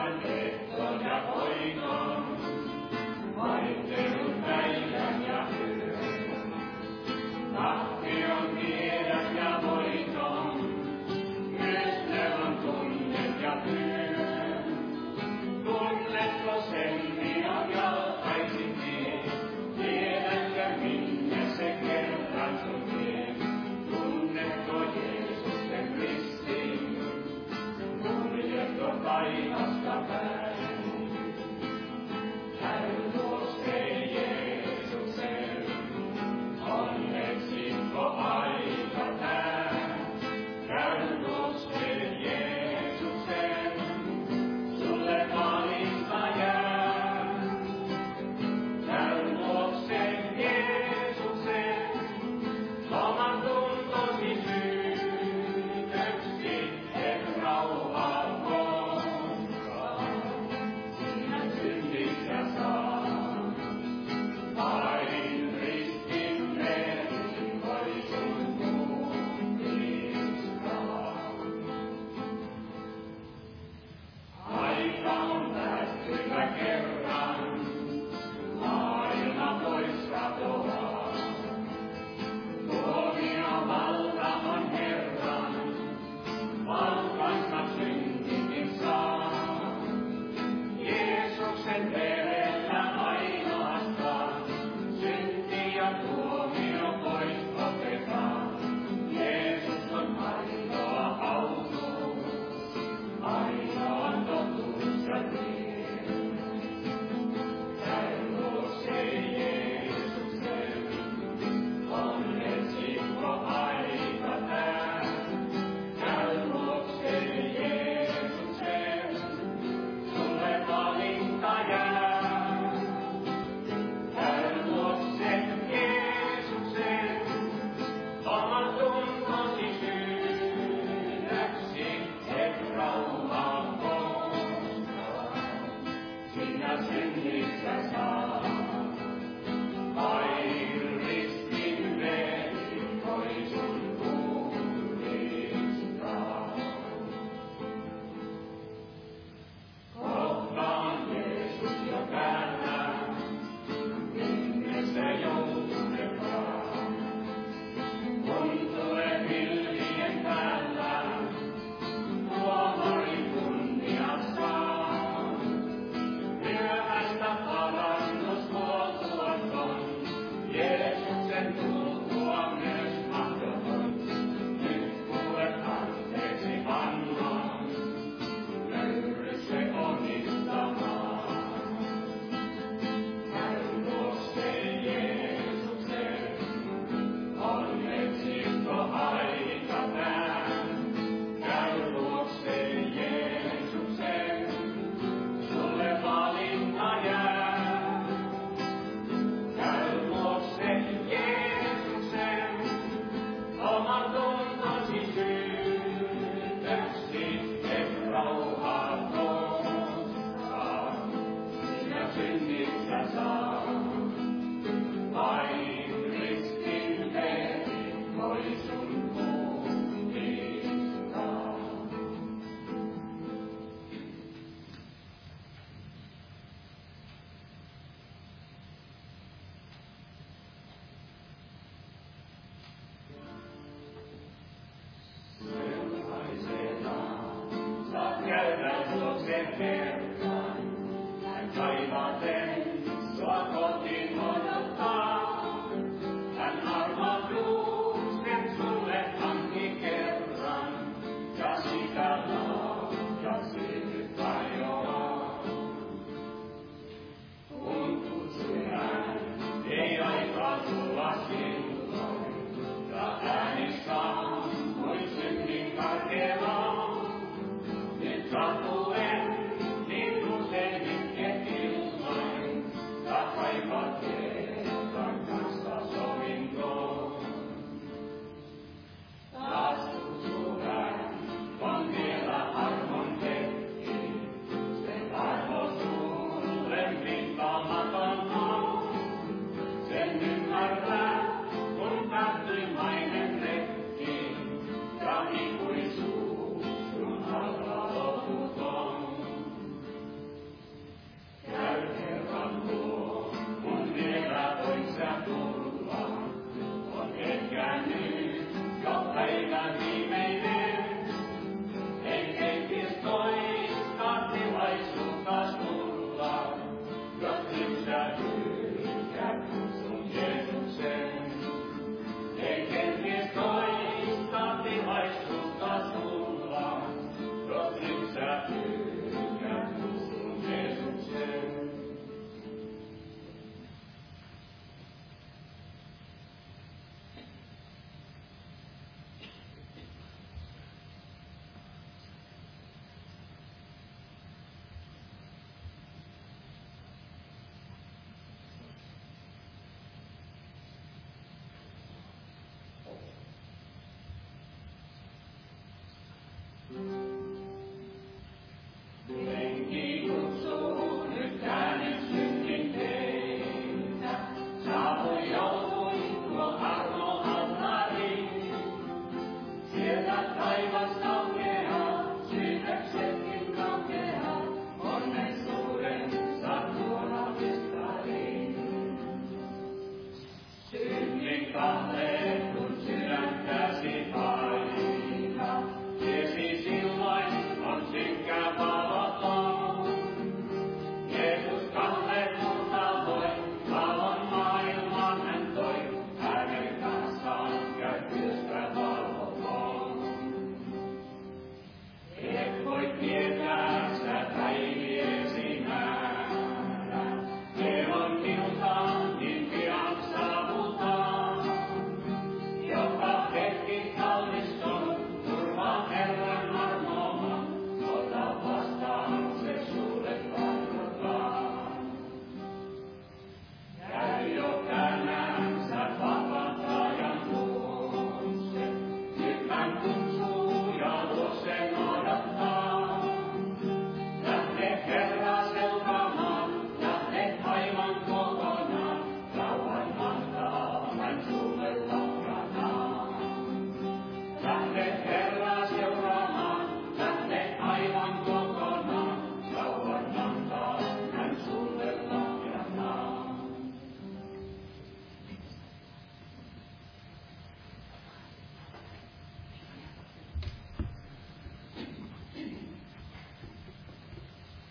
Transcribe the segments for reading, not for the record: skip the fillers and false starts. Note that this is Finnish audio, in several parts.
Satuen, niin usein itke ilmain, ja kaivat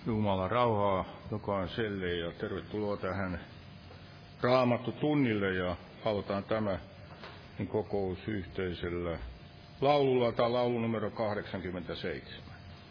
Jumalan rauhaa jokaiselle ja tervetuloa tähän Raamattu-tunnille ja aloitetaan tämä kokous yhteisellä laululla tai laulu numero 87.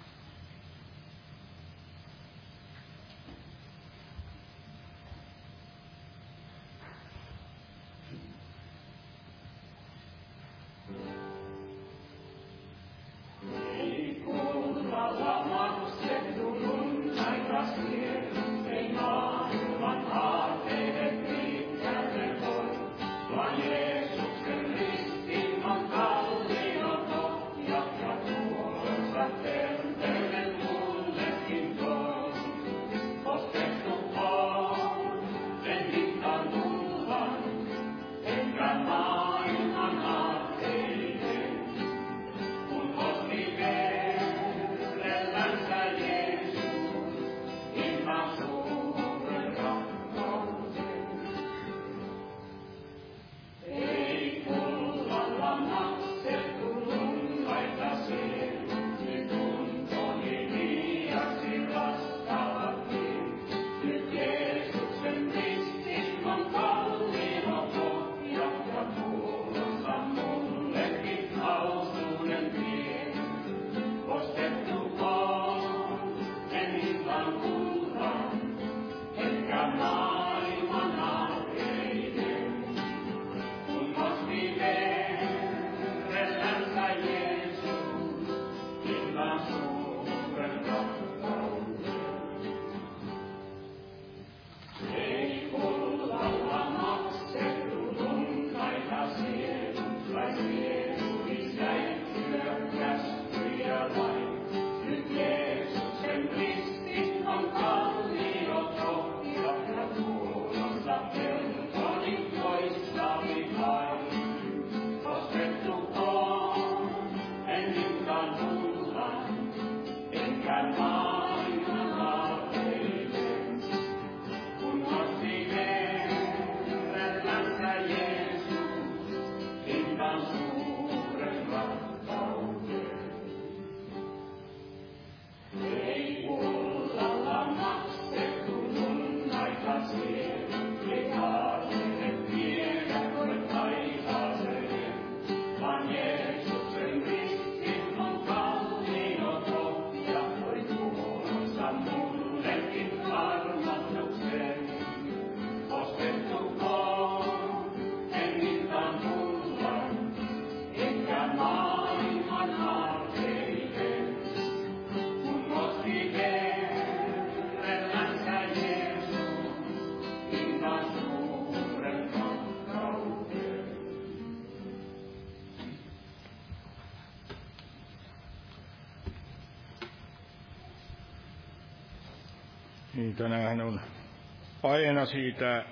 Tänään on aiheena siitä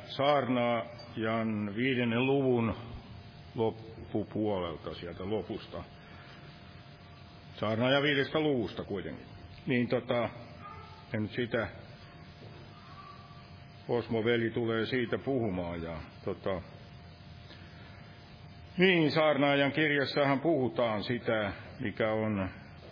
saarnaajan 5. luvun loppupuolelta, sieltä lopusta. Saarnaajan 5. luvusta kuitenkin. En nyt sitä, Osmo-veli tulee siitä puhumaan. Ja saarnaajan kirjassahan puhutaan sitä, mikä on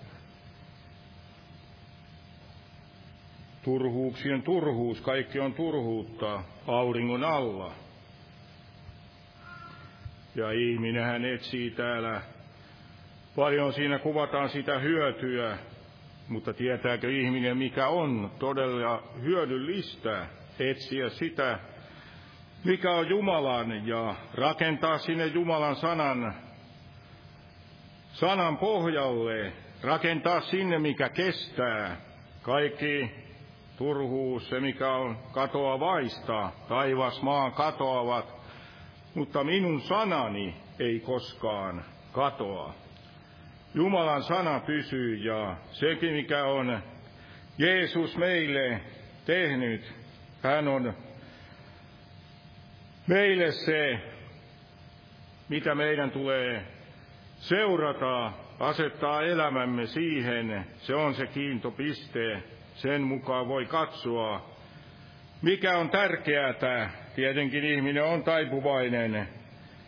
turhuuksien turhuus, kaikki on turhuutta auringon alla. Ja ihminenhän etsii täällä, paljon siinä kuvataan sitä hyötyä, mutta tietääkö ihminen, mikä on todella hyödyllistä, etsiä sitä, mikä on Jumalan ja rakentaa sinne Jumalan sanan pohjalle, rakentaa sinne, mikä kestää. Kaikki turhuus, se mikä on katoavaista, taivas maa katoavat, mutta minun sanani ei koskaan katoa. Jumalan sana pysyy ja sekin mikä on Jeesus meille tehnyt, hän on meille se, mitä meidän tulee seurata, asettaa elämämme siihen, se on se kiintopiste. Sen mukaan voi katsoa, mikä on tärkeää. Tietenkin ihminen on taipuvainen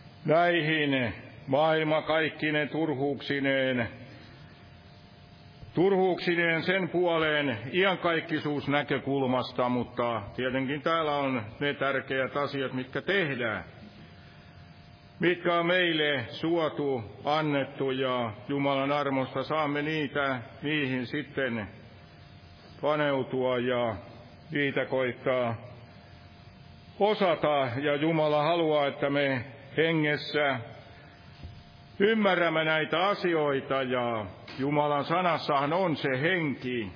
näihin maailma kaikkine turhuuksineen turhuuksineen sen puoleen iankaikkisuusnäkökulmasta, mutta tietenkin täällä on ne tärkeät asiat, mitkä tehdään, mitkä on meille suotu, annettu, ja Jumalan armosta saamme niihin sitten paneutua ja niitä koittaa osata, ja Jumala haluaa, että me hengessä ymmärrämme näitä asioita, ja Jumalan sanassahan on se henki.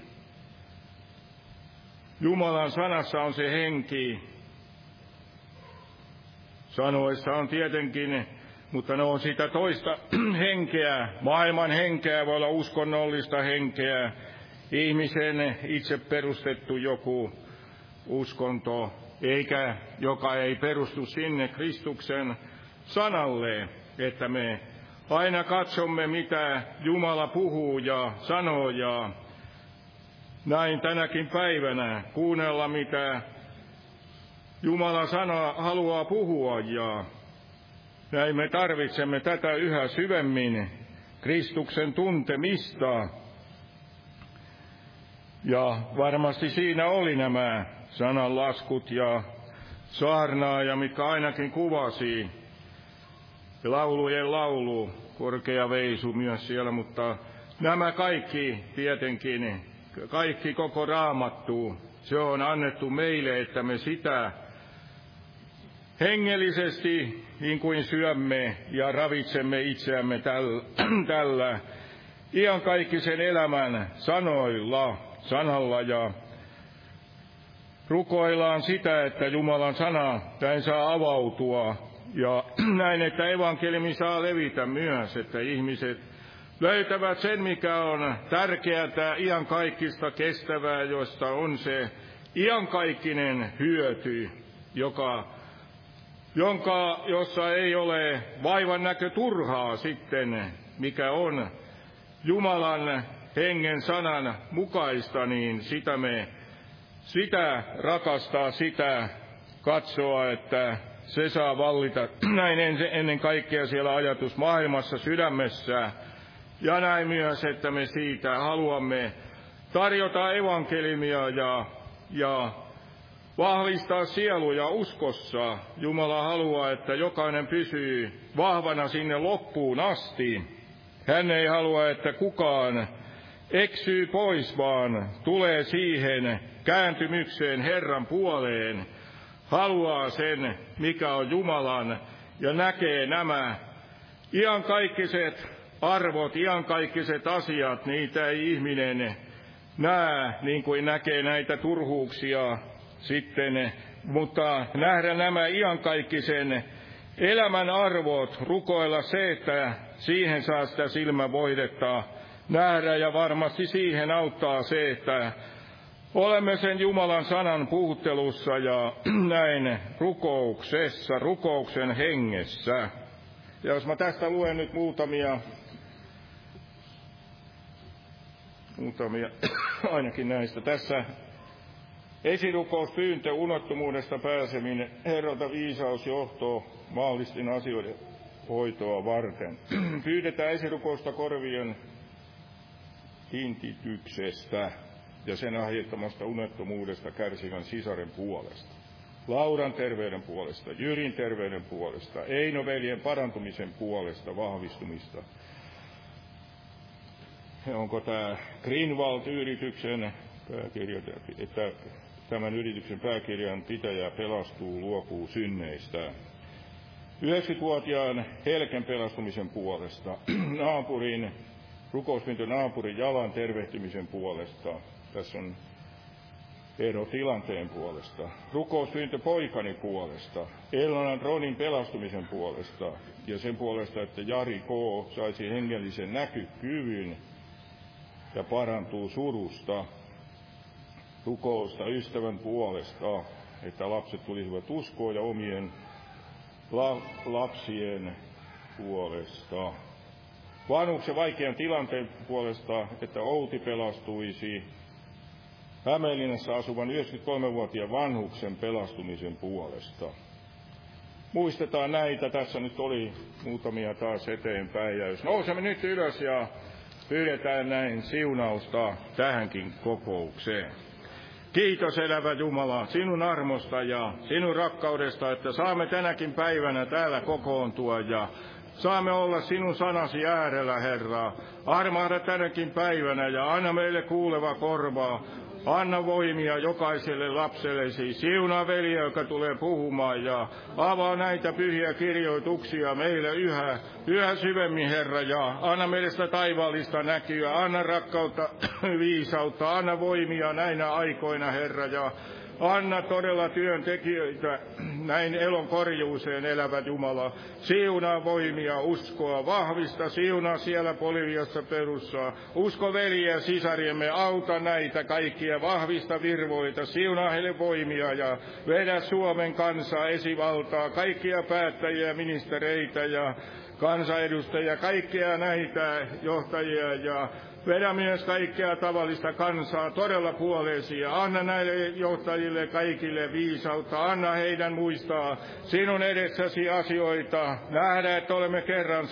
Jumalan sanassa on se henki. Sanoissa on tietenkin, mutta ne on sitä toista henkeä, maailman henkeä, voi olla uskonnollista henkeä, ihmisen itse perustettu joku uskonto, eikä joka ei perustu sinne Kristuksen sanalle, että me aina katsomme, mitä Jumala puhuu ja sanoo, ja näin tänäkin päivänä kuunnella, mitä Jumala sana haluaa puhua, ja näin me tarvitsemme tätä yhä syvemmin, Kristuksen tuntemista. Ja varmasti siinä oli nämä sananlaskut ja saarnaaja, mitkä ainakin kuvasi, laulujen laulu, korkea veisu myös siellä, mutta nämä kaikki tietenkin, kaikki koko Raamattu, se on annettu meille, että me sitä hengellisesti niin kuin syömme ja ravitsemme itseämme tällä iankaikkisen elämän sanalla, ja rukoillaan sitä, että Jumalan sana näin saa avautua, ja näin, että evankeliumi saa levitä myös, että ihmiset löytävät sen, mikä on tärkeää, iankaikkista, kestävää, josta on se iankaikkinen hyöty, jossa ei ole vaivan näkö turhaa sitten, mikä on Jumalan hengen sanan mukaista, niin sitä rakastaa, sitä katsoa, että se saa vallita näin ennen kaikkea siellä ajatusmaailmassa, sydämessä, ja näin myös, että me siitä haluamme tarjota evankeliumia ja vahvistaa sieluja uskossa. Jumala haluaa, että jokainen pysyy vahvana sinne loppuun asti. Hän ei halua, että kukaan eksyy pois, vaan tulee siihen kääntymykseen Herran puoleen. Haluaa sen, mikä on Jumalan, ja näkee nämä iankaikkiset arvot, iankaikkiset asiat. Niitä ei ihminen näe niin kuin näkee näitä turhuuksia sitten, mutta nähdä nämä iankaikkisen elämän arvot, rukoilla se, että siihen saa sitä silmävoidetta nähdä, ja varmasti siihen auttaa se, että olemme sen Jumalan sanan puhuttelussa ja näin rukouksen hengessä. Ja jos mä tästä luen nyt muutamia ainakin näistä. Tässä esirukouspyyntö, unottomuudesta pääseminen, Herralta viisaus, johto maallisten asioiden hoitoa varten. Pyydetään esirukousta korvien kiintityksestä ja sen aiheuttamasta unettomuudesta kärsivän sisaren puolesta. Lauran terveyden puolesta, Jyrin terveyden puolesta, Eino-veljen parantumisen puolesta, vahvistumista. Onko tämä Greenwald-yrityksen pääkirja, että tämän yrityksen pääkirjan pitäjä pelastuu, luopuu synneistä. 90-vuotiaan Helken pelastumisen puolesta, rukouspyyntö naapurin jalan tervehtymisen puolesta. Tässä on erotilanteen puolesta. Rukouspyyntö poikani puolesta, Ellan Ronin pelastumisen puolesta ja sen puolesta, että Jari K. saisi hengellisen näkykyvyn ja parantuu surusta. Rukousta ystävän puolesta, että lapset tulisivat uskoon ja omien lapsien puolesta. Vanhuksen vaikean tilanteen puolesta, että Outi pelastuisi. Hämeenlinnassa asuvan 93-vuotiaan vanhuksen pelastumisen puolesta. Muistetaan näitä. Tässä nyt oli muutamia taas eteenpäin. Ja jos nousemme nyt ylös ja pyydetään näin siunausta tähänkin kokoukseen. Kiitos elävä Jumala sinun armosta ja sinun rakkaudesta, että saamme tänäkin päivänä täällä kokoontua ja saamme olla sinun sanasi äärellä, Herra. Armahda tänäkin päivänä ja anna meille kuuleva korvaa. Anna voimia jokaiselle lapsellesi. Siunaa veliä, joka tulee puhumaan, ja avaa näitä pyhiä kirjoituksia meille yhä syvemmin, Herra, ja anna meille sitä taivaallista näkyä. Anna rakkautta, viisautta, anna voimia näinä aikoina, Herra, ja anna todella työntekijöitä näin elon korjuuseen, elävä Jumala. Siunaa voimia, uskoa, vahvista, siunaa siellä Boliviassa Perussa. Usko veliä ja sisariemme, auta näitä kaikkia, vahvista virvoita, siunaa heille voimia ja vedä Suomen kansaa esivaltaa, kaikkia päättäjiä, ministereitä ja kansanedustajia, kaikkia näitä johtajia ja vedä myös kaikkea tavallista kansaa todella puoleesi ja anna näille johtajille kaikille viisautta. Anna heidän muistaa sinun edessäsi asioita. Nähdä, että olemme kerran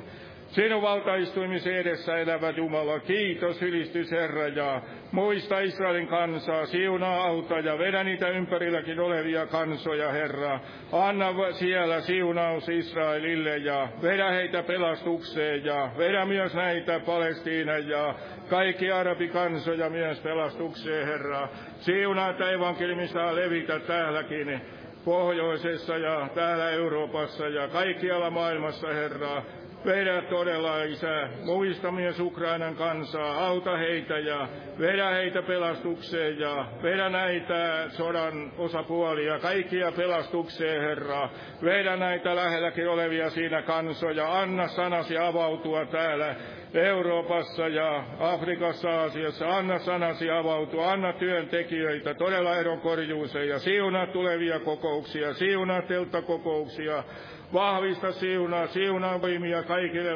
sinun valtaistuimisen edessä, elävä Jumala. Kiitos, ylistys Herra, ja muista Israelin kansaa, siunaa, auta ja vedä niitä ympärilläkin olevia kansoja, Herra. Anna siellä siunaus Israelille ja vedä heitä pelastukseen ja vedä myös näitä Palestiina ja kaikki arabikansoja myös pelastukseen, Herra. Siunaa, että evankeliumista levitä täälläkin pohjoisessa ja täällä Euroopassa ja kaikkialla maailmassa, Herra. Vedä todella, Isä, muista myös Ukrainan kansaa, auta heitä ja vedä heitä pelastukseen ja vedä näitä sodan osapuolia, kaikkia pelastukseen, Herra. Vedä näitä lähelläkin olevia siinä kansoja, anna sanasi avautua täällä Euroopassa ja Afrikassa, Aasiassa, anna sanasi avautua, anna työntekijöitä todella eronkorjuuseen ja siunaa tulevia kokouksia, siunaa telttakokouksia. Vahvista siunaa voimia kaikille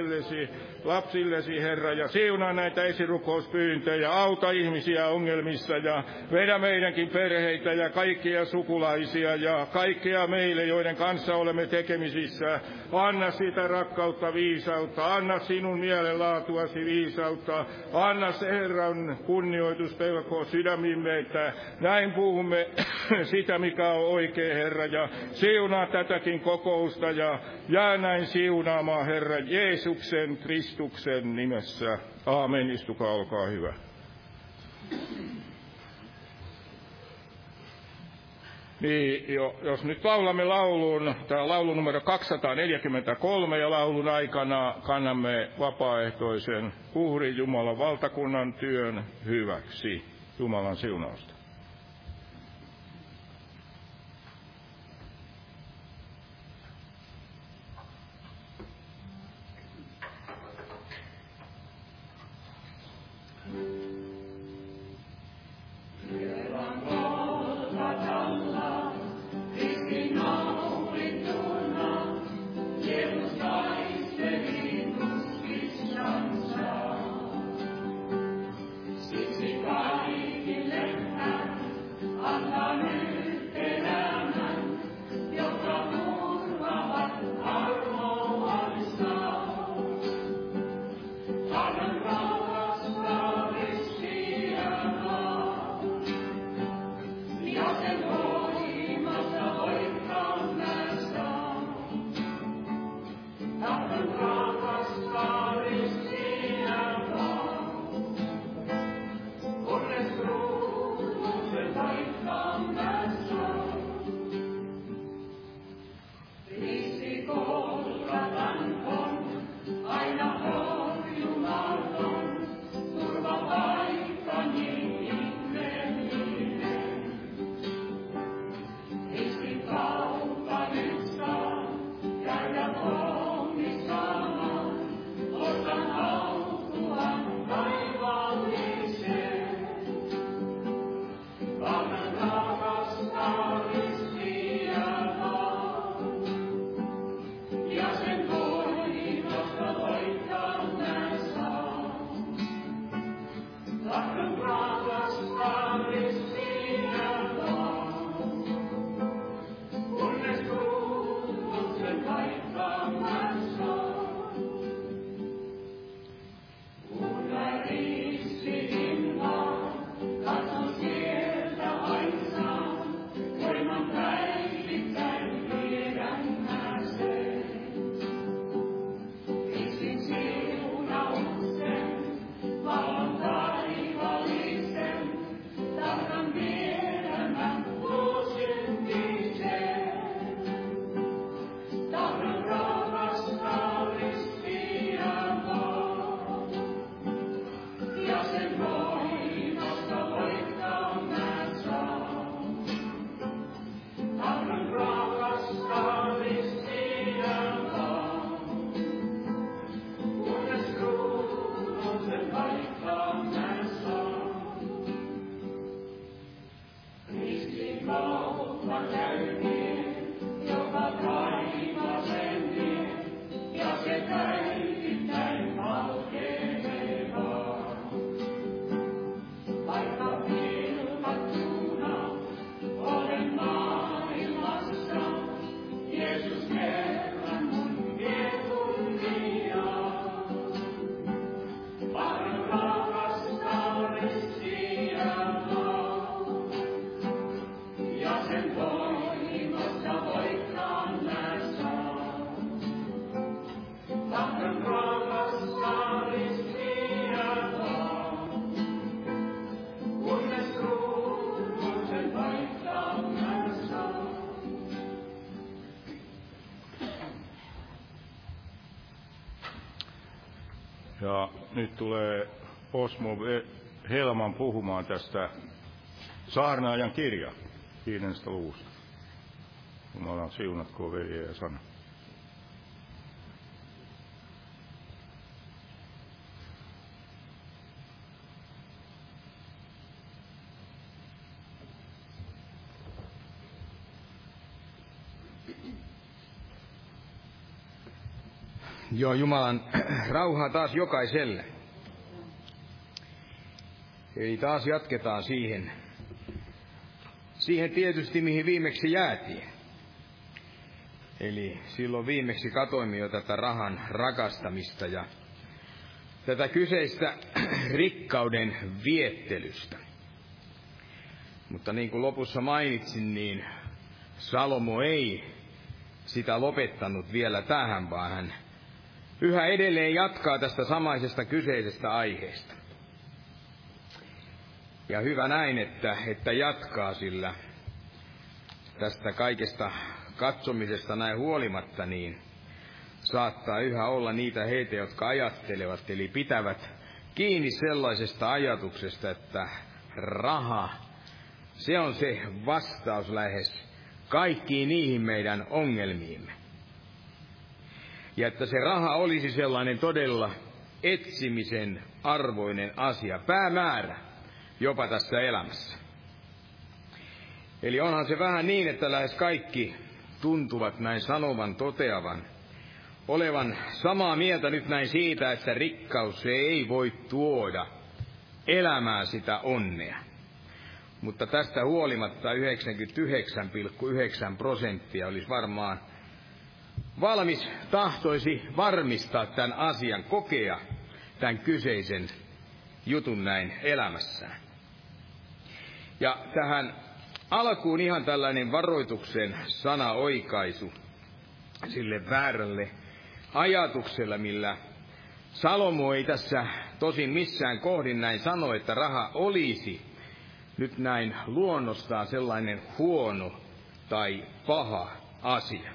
lapsillesi, Herra, ja siunaa näitä esirukouspyyntöjä, auta ihmisiä ongelmissa ja vedä meidänkin perheitä ja kaikkia sukulaisia ja kaikkia meille, joiden kanssa olemme tekemisissä. Anna sitä rakkautta, viisautta, anna sinun mielenlaatuasi viisautta, anna se Herran kunnioitus pelko sydämimme, että näin puhumme sitä, mikä on oikein, Herra, ja siunaa tätäkin kokousta ja jää näin siunaamaan, Herra, Jeesuksen Kristuksen nimessä. Aamen. Istukaa, olkaa hyvä. Niin, jos nyt laulamme laulun, tämä on laulu numero 243, ja laulun aikana kannamme vapaaehtoisen uhrin Jumalan valtakunnan työn hyväksi. Jumalan siunausta. Siksi kaikille Ja nyt tulee Osmo Helman puhumaan tästä Saarnaajan kirja 5. luvusta. Jumalan siunatkoon veljeä ja sana. Joo, Jumalan rauhaa taas jokaiselle. Eli taas jatketaan siihen tietysti, mihin viimeksi jäätiin. Eli silloin viimeksi katoimme jo tätä rahan rakastamista ja tätä kyseistä rikkauden viettelystä. Mutta niin kuin lopussa mainitsin, niin Salomo ei sitä lopettanut vielä tähän, vaan hän yhä edelleen jatkaa tästä samaisesta kyseisestä aiheesta. Ja hyvä näin, että jatkaa, sillä tästä kaikesta katsomisesta näin huolimatta, niin saattaa yhä olla niitä heitä, jotka ajattelevat, eli pitävät kiinni sellaisesta ajatuksesta, että raha, se on se vastaus lähes kaikkiin niihin meidän ongelmiimme. Ja että se raha olisi sellainen todella etsimisen arvoinen asia, päämäärä jopa tässä elämässä. Eli onhan se vähän niin, että lähes kaikki tuntuvat näin sanovan, toteavan, olevan samaa mieltä nyt näin siitä, että rikkaus se ei voi tuoda elämään sitä onnea. Mutta tästä huolimatta 99,9% olisi varmaan valmis, tahtoisi varmistaa tämän asian, kokea tämän kyseisen jutun näin elämässään. Ja tähän alkuun ihan tällainen varoituksen sana oikaisu sille väärälle ajatuksella, millä Salomo ei tässä tosin missään kohdin näin sano, että raha olisi nyt näin luonnostaan sellainen huono tai paha asia.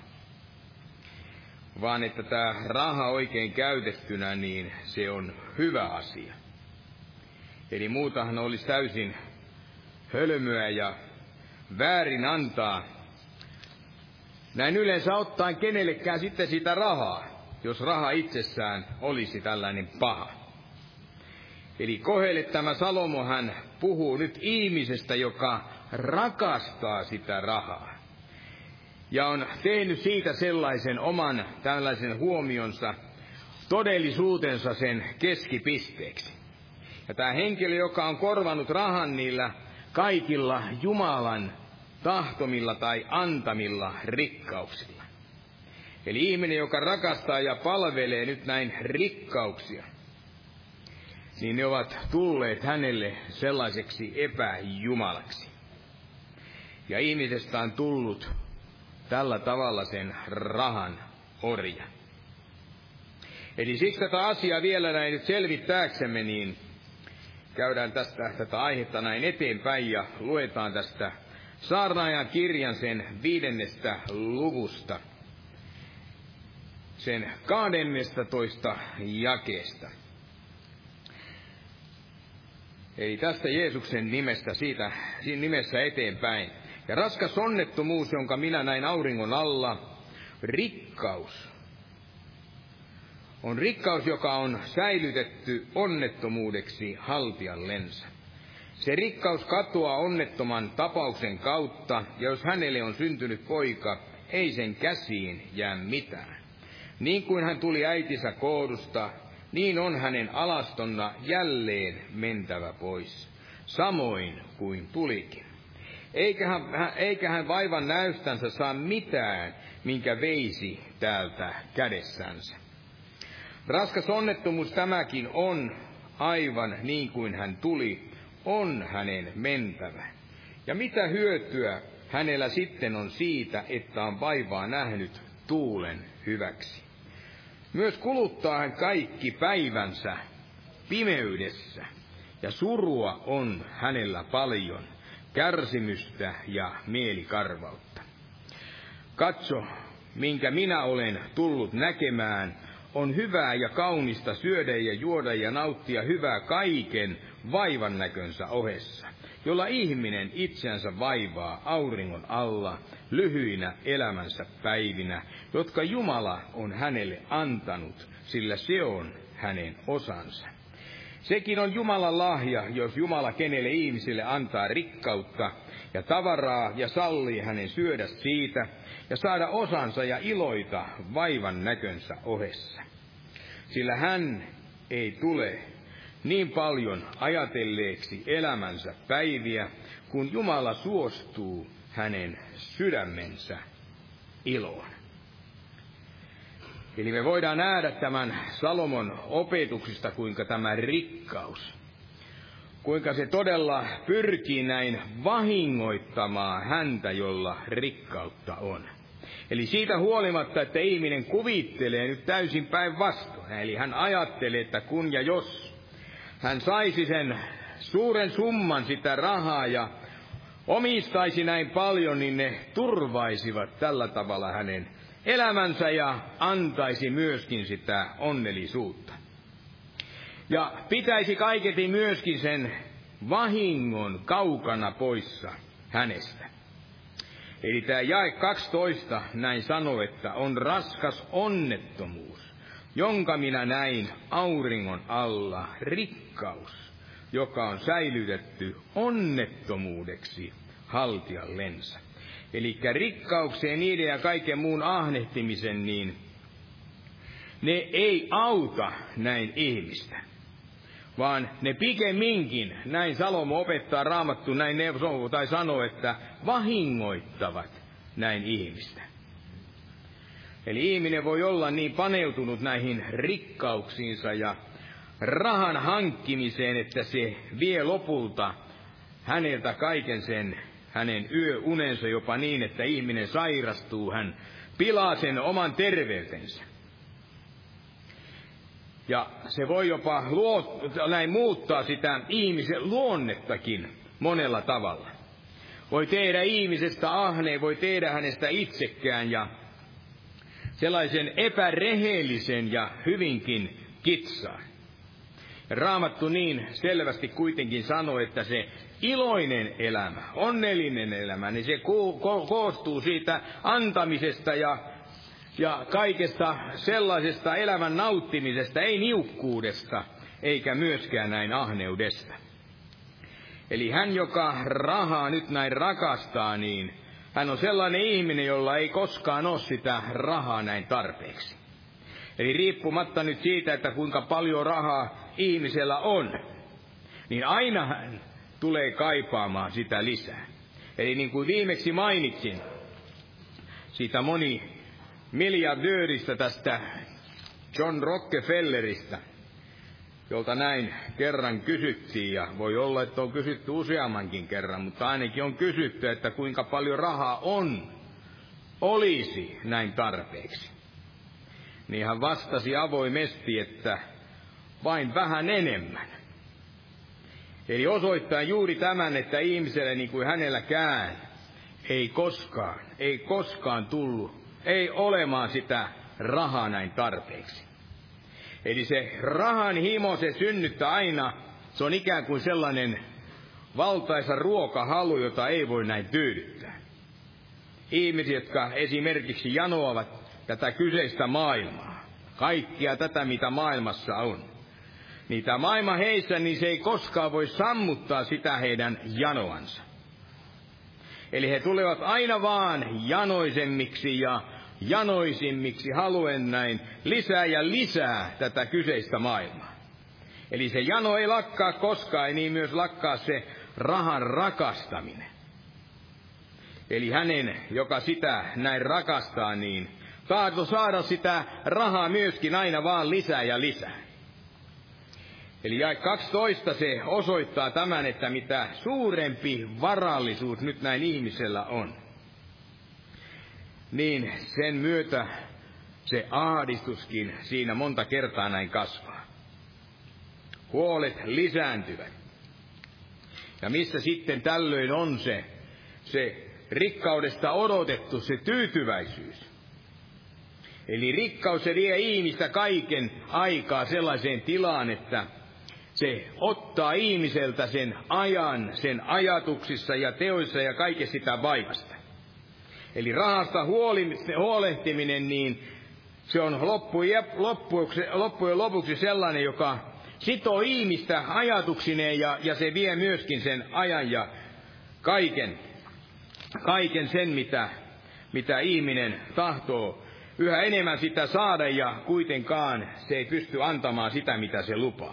Vaan että tämä raha oikein käytettynä, niin se on hyvä asia. Eli muutahan olisi täysin hölmöä ja väärin antaa näin yleensä ottaen kenellekään sitten sitä rahaa, jos raha itsessään olisi tällainen paha. Eli Kohelle tämä Salomo, hän puhuu nyt ihmisestä, joka rakastaa sitä rahaa. Ja on tehnyt siitä sellaisen oman tällaisen huomionsa, todellisuutensa sen keskipisteeksi. Ja tämä henkilö, joka on korvannut rahan niillä kaikilla Jumalan tahtomilla tai antamilla rikkauksilla. Eli ihminen, joka rakastaa ja palvelee nyt näin rikkauksia, niin ne ovat tulleet hänelle sellaiseksi epäjumalaksi. Ja ihmisestä on tullut tällä tavalla sen rahan orja. Eli siksi tätä asiaa vielä näin nyt selvittääksemme, niin käydään tätä aihetta näin eteenpäin ja luetaan tästä Saarnaajan kirjan sen 5. luvusta, sen 12. jakeesta. Eli tästä Jeesuksen siinä nimessä eteenpäin. Ja raskas onnettomuus, jonka minä näin auringon alla, rikkaus. On rikkaus, joka on säilytetty onnettomuudeksi haltijallensa. Se rikkaus katoaa onnettoman tapauksen kautta, ja jos hänelle on syntynyt poika, ei sen käsiin jää mitään. Niin kuin hän tuli äitinsä koodusta, niin on hänen alastonna jälleen mentävä pois, samoin kuin tulikin. Eikä hän vaivan näystänsä saa mitään, minkä veisi täältä kädessänsä. Raskas onnettomuus tämäkin on, aivan niin kuin hän tuli, on hänen mentävä. Ja mitä hyötyä hänellä sitten on siitä, että on vaivaa nähnyt tuulen hyväksi? Myös kuluttaa hän kaikki päivänsä pimeydessä, ja surua on hänellä paljon, kärsimystä ja mielikarvautta. Katso, minkä minä olen tullut näkemään, on hyvää ja kaunista syödä ja juoda ja nauttia hyvää kaiken vaivan näkönsä ohessa, jolla ihminen itseänsä vaivaa auringon alla lyhyinä elämänsä päivinä, jotka Jumala on hänelle antanut, sillä se on hänen osansa. Sekin on Jumalan lahja, jos Jumala kenelle ihmisille antaa rikkautta ja tavaraa ja sallii hänen syödä siitä ja saada osansa ja iloita vaivan näkönsä ohessa. Sillä hän ei tule niin paljon ajatelleeksi elämänsä päiviä, kun Jumala suostuu hänen sydämensä iloon. Eli me voidaan nähdä tämän Salomon opetuksista, kuinka tämä rikkaus, kuinka se todella pyrkii näin vahingoittamaan häntä, jolla rikkautta on. Eli siitä huolimatta, että ihminen kuvittelee nyt täysin päinvastoin. Eli hän ajattelee, että kun ja jos hän saisi sen suuren summan sitä rahaa ja omistaisi näin paljon, niin ne turvaisivat tällä tavalla hänen elämänsä ja antaisi myöskin sitä onnellisuutta. Ja pitäisi kaiketi myöskin sen vahingon kaukana poissa hänestä. Eli tämä jae 12 näin sanoo, että on raskas onnettomuus, jonka minä näin auringon alla, rikkaus, joka on säilytetty onnettomuudeksi haltijallensa. Eli rikkaukseen, niiden ja kaiken muun ahnehtimisen, niin ne ei auta näin ihmistä, vaan ne pikemminkin, näin Salomo opettaa Raamattu, näin neuvoo tai sanoo, että vahingoittavat näin ihmistä. Eli ihminen voi olla niin paneutunut näihin rikkauksiinsa ja rahan hankkimiseen, että se vie lopulta häneltä kaiken sen hänen yöunensa jopa niin, että ihminen sairastuu, hän pilaa sen oman terveytensä. Ja se voi jopa näin muuttaa sitä ihmisen luonnettakin monella tavalla. Voi tehdä ihmisestä ahneen, voi tehdä hänestä itsekään ja sellaisen epärehellisen ja hyvinkin kitsaan. Ja Raamattu niin selvästi kuitenkin sanoo, että se iloinen elämä, onnellinen elämä, niin se koostuu siitä antamisesta ja kaikesta sellaisesta elämän nauttimisesta, ei niukkuudesta, eikä myöskään näin ahneudesta. Eli hän, joka rahaa nyt näin rakastaa, niin hän on sellainen ihminen, jolla ei koskaan ole sitä rahaa näin tarpeeksi. Eli riippumatta nyt siitä, että kuinka paljon rahaa ihmisellä on, niin aina hän tulee kaipaamaan sitä lisää. Eli niin kuin viimeksi mainitsin, siitä miljardööristä, tästä John Rockefelleristä, jolta näin kerran kysyttiin, ja voi olla, että on kysytty useammankin kerran, mutta ainakin on kysytty, että kuinka paljon rahaa olisi näin tarpeeksi. Niin hän vastasi avoimesti, että vain vähän enemmän. Eli osoittaa juuri tämän, että ihmiselle niin kuin hänelläkään ei koskaan tullut, ei olemaan sitä rahaa näin tarpeeksi. Eli se rahan himo, se synnyttää aina, se on ikään kuin sellainen valtaisa ruokahalu, jota ei voi näin tyydyttää. Ihmiset, jotka esimerkiksi janoavat tätä kyseistä maailmaa, kaikkia tätä, mitä maailmassa on. niin tämä maailma heissä, niin se ei koskaan voi sammuttaa sitä heidän janoansa. Eli he tulevat aina vaan janoisemmiksi ja janoisimmiksi, haluen näin lisää ja lisää tätä kyseistä maailmaa. Eli se jano ei lakkaa koskaan, ei niin myös lakkaa se rahan rakastaminen. Eli hänen, joka sitä näin rakastaa, niin tahto saada sitä rahaa myöskin aina vaan lisää ja lisää. Eli jae 12 se osoittaa tämän, että mitä suurempi varallisuus nyt näin ihmisellä on, niin sen myötä se ahdistuskin siinä monta kertaa näin kasvaa. Huolet lisääntyvät. Ja missä sitten tällöin on se rikkaudesta odotettu se tyytyväisyys. Eli rikkaus se vie ihmistä kaiken aikaa sellaiseen tilaan, että se ottaa ihmiseltä sen ajan, sen ajatuksissa ja teoissa ja kaikessa sitä vaivasta. Eli rahasta huolehtiminen, niin se on loppujen lopuksi sellainen, joka sitoo ihmistä ajatuksineen ja se vie myöskin sen ajan ja kaiken sen, mitä ihminen tahtoo yhä enemmän sitä saada, ja kuitenkaan se ei pysty antamaan sitä, mitä se lupaa.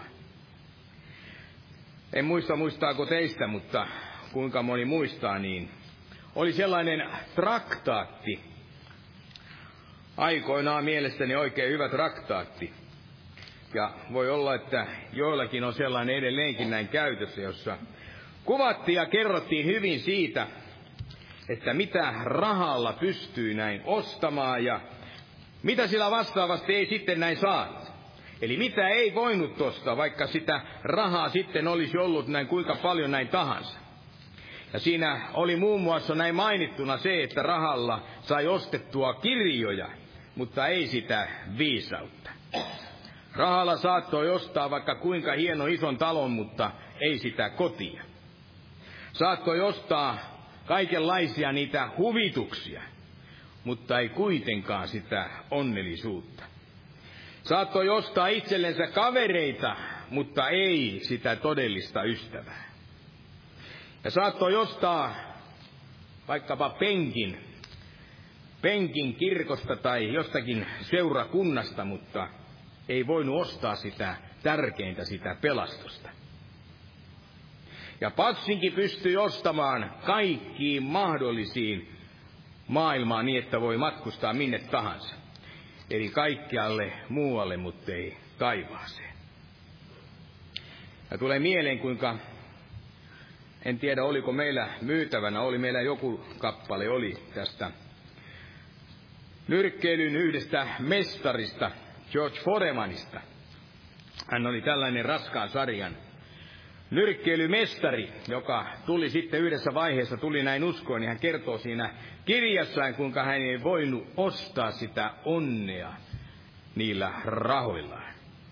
En muistaako teistä, mutta kuinka moni muistaa, niin oli sellainen traktaatti. Aikoinaan mielestäni oikein hyvä traktaatti. Ja voi olla, että joillakin on sellainen edelleenkin näin käytössä, jossa kuvattiin ja kerrottiin hyvin siitä, että mitä rahalla pystyy näin ostamaan ja mitä sillä vastaavasti ei sitten näin saanut. Eli mitä ei voinut ostaa, vaikka sitä rahaa sitten olisi ollut näin kuinka paljon näin tahansa. Ja siinä oli muun muassa näin mainittuna se, että rahalla sai ostettua kirjoja, mutta ei sitä viisautta. Rahalla saattoi ostaa vaikka kuinka hieno ison talon, mutta ei sitä kotia. Saattoi ostaa kaikenlaisia niitä huvituksia, mutta ei kuitenkaan sitä onnellisuutta. Saattoi ostaa itsellensä kavereita, mutta ei sitä todellista ystävää. Ja saattoi ostaa vaikkapa penkin kirkosta tai jostakin seurakunnasta, mutta ei voinut ostaa sitä tärkeintä, sitä pelastusta. Ja passinkin pystyi ostamaan kaikkiin mahdollisiin maailmaan niin, että voi matkustaa minne tahansa. Eli kaikkialle muualle, mutta ei taivaaseen. Ja tulee mieleen, kuinka, en tiedä oliko meillä myytävänä, oli meillä joku kappale, oli tästä nyrkkeilyn yhdestä mestarista, George Foremanista. Hän oli tällainen raskaan sarjan nyrkkeilymestari, joka tuli sitten yhdessä vaiheessa, tuli näin uskoon, niin hän kertoo siinä kirjassaan, kuinka hän ei voinut ostaa sitä onnea niillä rahoillaan.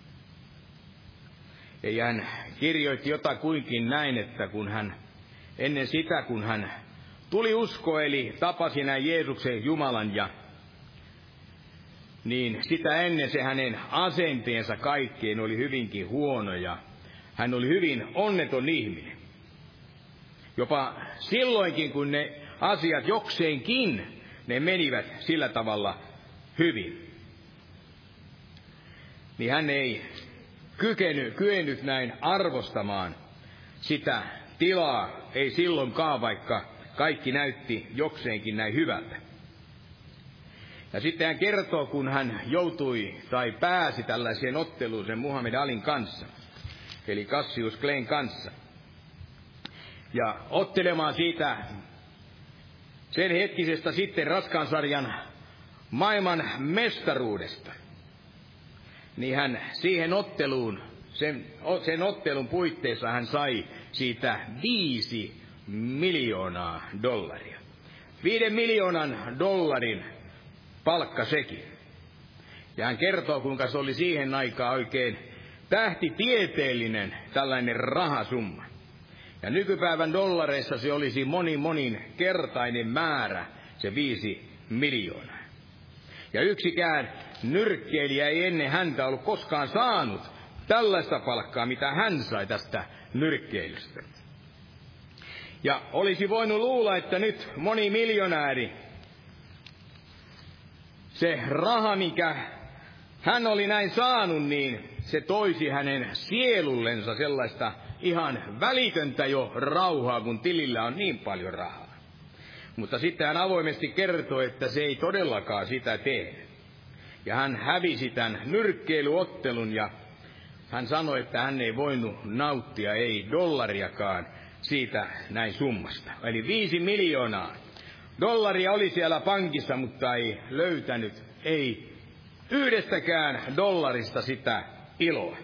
Ja hän kirjoitti jotakuinkin näin, että ennen sitä, kun hän tuli usko, eli tapasi näin Jeesuksen Jumalan, niin sitä ennen se hänen asenteensa kaikkeen oli hyvinkin huono, ja hän oli hyvin onneton ihminen. Jopa silloinkin, kun ne asiat jokseenkin, ne menivät sillä tavalla hyvin. Niin hän ei kyennyt näin arvostamaan sitä tilaa, ei silloinkaan, vaikka kaikki näytti jokseenkin näin hyvältä. Ja sitten hän kertoo, kun hän joutui tai pääsi tällaiseen otteluun sen Muhammed Alin kanssa, eli Cassius Clayn kanssa. Ja ottelemaan siitä sen hetkisestä sitten raskaan sarjan maailman mestaruudesta. Niin hän siihen otteluun, sen ottelun puitteissa hän sai siitä $5 miljoonaa. $5 miljoonan palkka sekin. Ja hän kertoo, kuinka se oli siihen aikaan oikein tähtitieteellinen tällainen rahasumma. Ja nykypäivän dollareissa se olisi moninkertainen määrä, se 5 miljoonaa. Ja yksikään nyrkkeilijä ei ennen häntä ollut koskaan saanut tällaista palkkaa, mitä hän sai tästä nyrkkeilystä. Ja olisi voinut luulla, että nyt moni miljonääri, se raha, mikä hän oli näin saanut, niin se toisi hänen sielullensa sellaista ihan välitöntä jo rauhaa, kun tilillä on niin paljon rahaa. Mutta sitten hän avoimesti kertoi, että se ei todellakaan sitä tee. Ja hän hävisi tämän nyrkkeilyottelun ja hän sanoi, että hän ei voinut nauttia $1 siitä näin summasta. Eli 5 miljoonaa dollaria oli siellä pankissa, mutta ei löytänyt, ei yhdestäkään dollarista sitä iloa.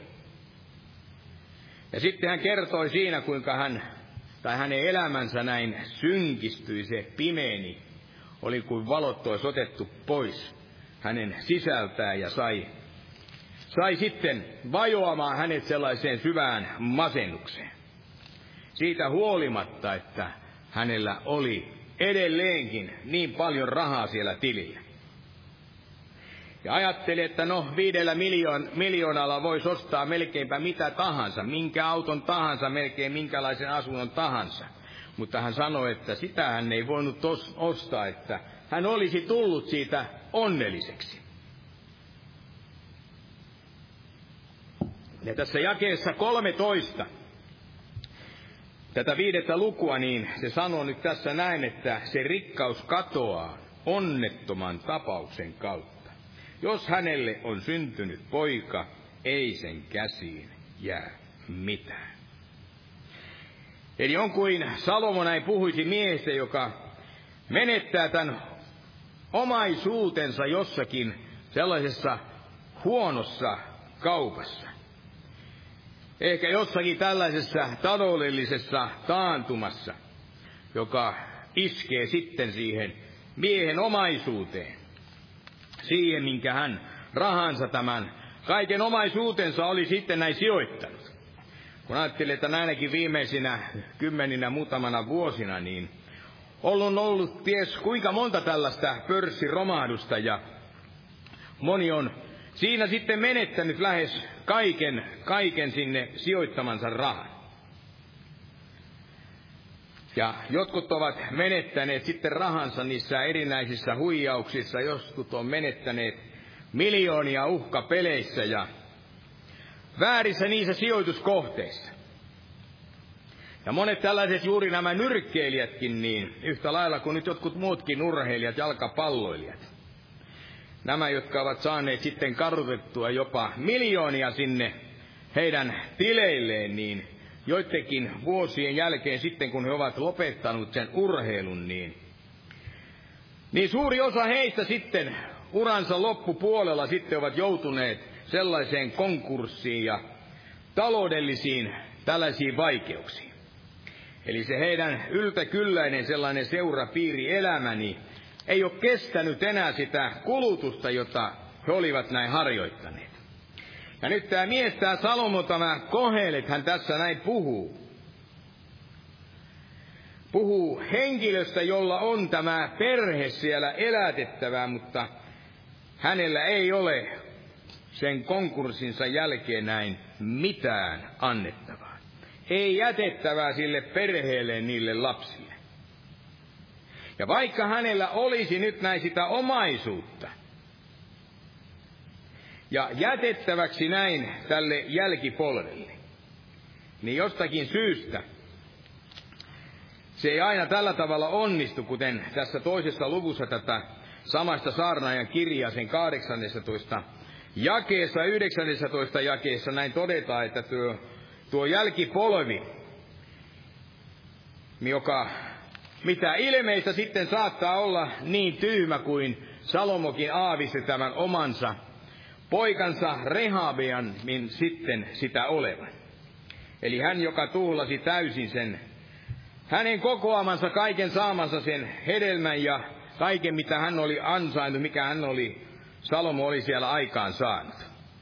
Ja sitten hän kertoi siinä, kuinka hänen elämänsä näin synkistyi, se pimeeni, oli kuin valot olisi otettu pois hänen sisältään ja sai sitten vajoamaan hänet sellaiseen syvään masennukseen. Siitä huolimatta, että hänellä oli edelleenkin niin paljon rahaa siellä tilillä. Ja ajatteli, että 5 miljoonalla voisi ostaa melkeinpä mitä tahansa, minkä auton tahansa, melkein minkälaisen asunnon tahansa. Mutta hän sanoi, että sitä hän ei voinut ostaa, että hän olisi tullut siitä onnelliseksi. Ja tässä jakeessa 13, tätä 5. lukua, niin se sanoo nyt tässä näin, että se rikkaus katoaa onnettoman tapauksen kautta. Jos hänelle on syntynyt poika, ei sen käsiin jää mitään. Eli on kuin Salomo näin puhuisi miehestä, joka menettää tämän omaisuutensa jossakin sellaisessa huonossa kaupassa. Ehkä jossakin tällaisessa taloudellisessa taantumassa, joka iskee sitten siihen miehen omaisuuteen. Siihen, minkä hän rahansa tämän kaiken omaisuutensa oli sitten näin sijoittanut. Kun ajattelin, että näinäkin viimeisinä 10 muutamana vuosina, niin on ollut ties kuinka monta tällaista pörssiromahdusta, ja moni on siinä sitten menettänyt lähes kaiken sinne sijoittamansa rahan. Ja jotkut ovat menettäneet sitten rahansa niissä erinäisissä huijauksissa, jotkut on menettäneet miljoonia uhkapeleissä ja väärissä niissä sijoituskohteissa. Ja monet tällaiset juuri nämä nyrkkeilijätkin, niin yhtä lailla kuin nyt jotkut muutkin urheilijat, jalkapalloilijat. Nämä, jotka ovat saaneet sitten kartutettua jopa miljoonia sinne heidän tileilleen, niin joidenkin vuosien jälkeen sitten, kun he ovat lopettaneet sen urheilun, niin suuri osa heistä sitten uransa loppupuolella sitten ovat joutuneet sellaiseen konkurssiin ja taloudellisiin tällaisiin vaikeuksiin. Eli se heidän yltäkylläinen sellainen seurapiirielämäni ei ole kestänyt enää sitä kulutusta, jota he olivat näin harjoittaneet. Ja nyt tämä mies, tämä Salomo, tämä Kohelet, hän tässä näin puhuu. Puhuu henkilöstä, jolla on tämä perhe siellä elätettävää, mutta hänellä ei ole sen konkurssinsa jälkeen näin mitään annettavaa. Ei jätettävää sille perheelle, niille lapsille. Ja vaikka hänellä olisi nyt näin sitä omaisuutta, ja jätettäväksi näin tälle jälkipolvelle, niin jostakin syystä se ei aina tällä tavalla onnistu, kuten tässä toisessa luvussa tätä samasta saarnaajan kirjaa, sen 18 jakeessa, 19 jakeessa näin todetaan, että tuo jälkipolvi, joka mitä ilmeistä sitten saattaa olla niin tyhmä kuin Salomokin aavisti tämän omansa poikansa Rehabeamin sitten sitä olevan. Eli hän, joka tuhlasi täysin sen hänen kokoamansa kaiken saamansa sen hedelmän ja kaiken, mitä hän oli ansainnut, mikä Salomo oli siellä aikaan saanut.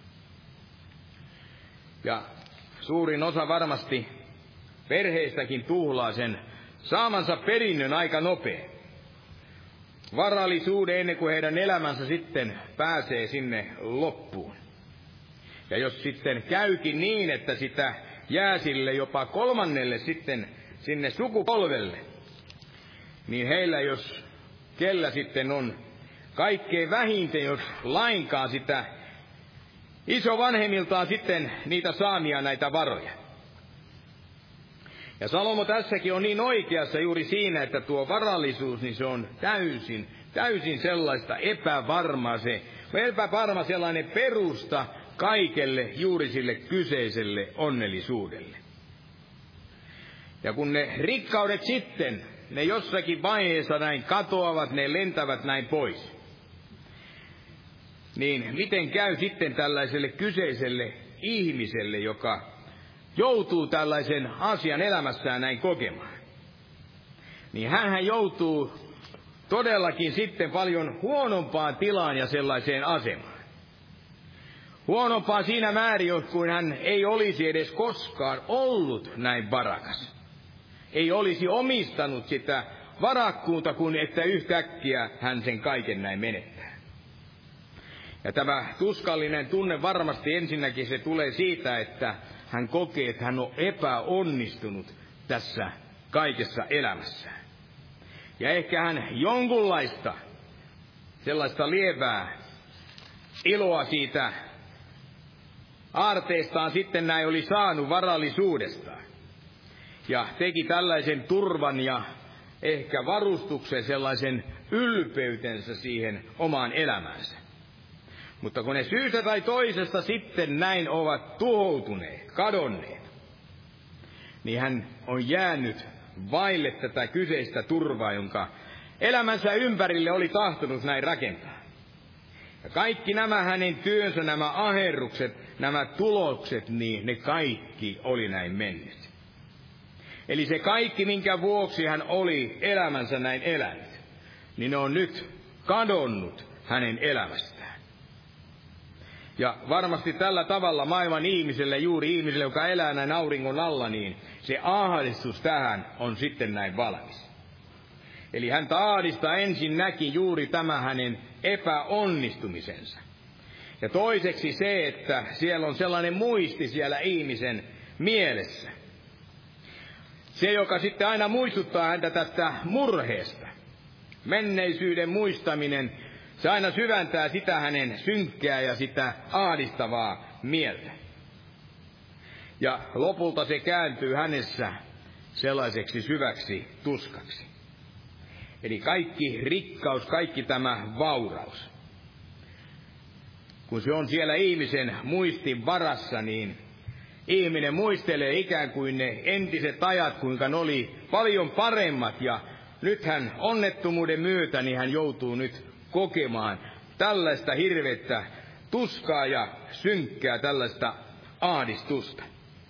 Ja suurin osa varmasti perheistäkin tuhlaa sen saamansa perinnön aika nopea. Varallisuuden ennen kuin heidän elämänsä sitten pääsee sinne loppuun. Ja jos sitten käykin niin, että sitä jää sille jopa kolmannelle sitten sinne sukupolvelle, niin heillä jos kellä sitten on kaikkein vähintään, jos lainkaan sitä isovanhemmiltaan sitten niitä saamia näitä varoja. Ja Salomo tässäkin on niin oikeassa juuri siinä, että tuo varallisuus, niin se on täysin sellaista epävarma sellainen perusta kaikelle juuri sille kyseiselle onnellisuudelle. Ja kun ne rikkaudet sitten, ne jossakin vaiheessa näin katoavat, ne lentävät näin pois, niin miten käy sitten tällaiselle kyseiselle ihmiselle, joka joutuu tällaisen asian elämässään näin kokemaan? Niin hänhän joutuu todellakin sitten paljon huonompaan tilaan ja sellaiseen asemaan. Huonompaan siinä määrin, kuin hän ei olisi edes koskaan ollut näin varakas. Ei olisi omistanut sitä varakkuutta, kun että yhtäkkiä hän sen kaiken näin menettää. Ja tämä tuskallinen tunne varmasti ensinnäkin se tulee siitä, että hän kokee, että hän on epäonnistunut tässä kaikessa elämässään. Ja ehkä hän jonkunlaista sellaista lievää iloa siitä aarteestaan sitten näin oli saanut varallisuudestaan. Ja teki tällaisen turvan ja ehkä varustuksen sellaisen ylpeytensä siihen omaan elämäänsä. Mutta kun ne syystä tai toisesta sitten näin ovat tuhoutuneet, kadonneet, niin hän on jäänyt vaille tätä kyseistä turvaa, jonka elämänsä ympärille oli tahtonut näin rakentaa. Ja kaikki nämä hänen työnsä, nämä aherrukset, nämä tulokset, niin ne kaikki oli näin mennyt. Eli se kaikki, minkä vuoksi hän oli elämänsä näin elänyt, niin ne on nyt kadonnut hänen elämästään. Ja varmasti tällä tavalla maailman ihmiselle, juuri ihmiselle, joka elää näin auringon alla, niin se ahdistus tähän on sitten näin valmis. Eli hän ahdista ensin näki juuri tämä hänen epäonnistumisensa. Ja toiseksi se, että siellä on sellainen muisti siellä ihmisen mielessä. Se, joka sitten aina muistuttaa häntä tästä murheesta. Menneisyyden muistaminen, se aina syventää sitä hänen synkkää ja sitä ahdistavaa mieltä. Ja lopulta se kääntyy hänessä sellaiseksi syväksi tuskaksi. Eli kaikki rikkaus, kaikki tämä vauraus. Kun se on siellä ihmisen muistin varassa, niin ihminen muistelee ikään kuin ne entiset ajat, kuinka ne oli paljon paremmat. Ja nyt hän onnettomuuden myötä, niin hän joutuu nyt kokemaan tällaista hirvettä tuskaa ja synkkää, tällaista ahdistusta.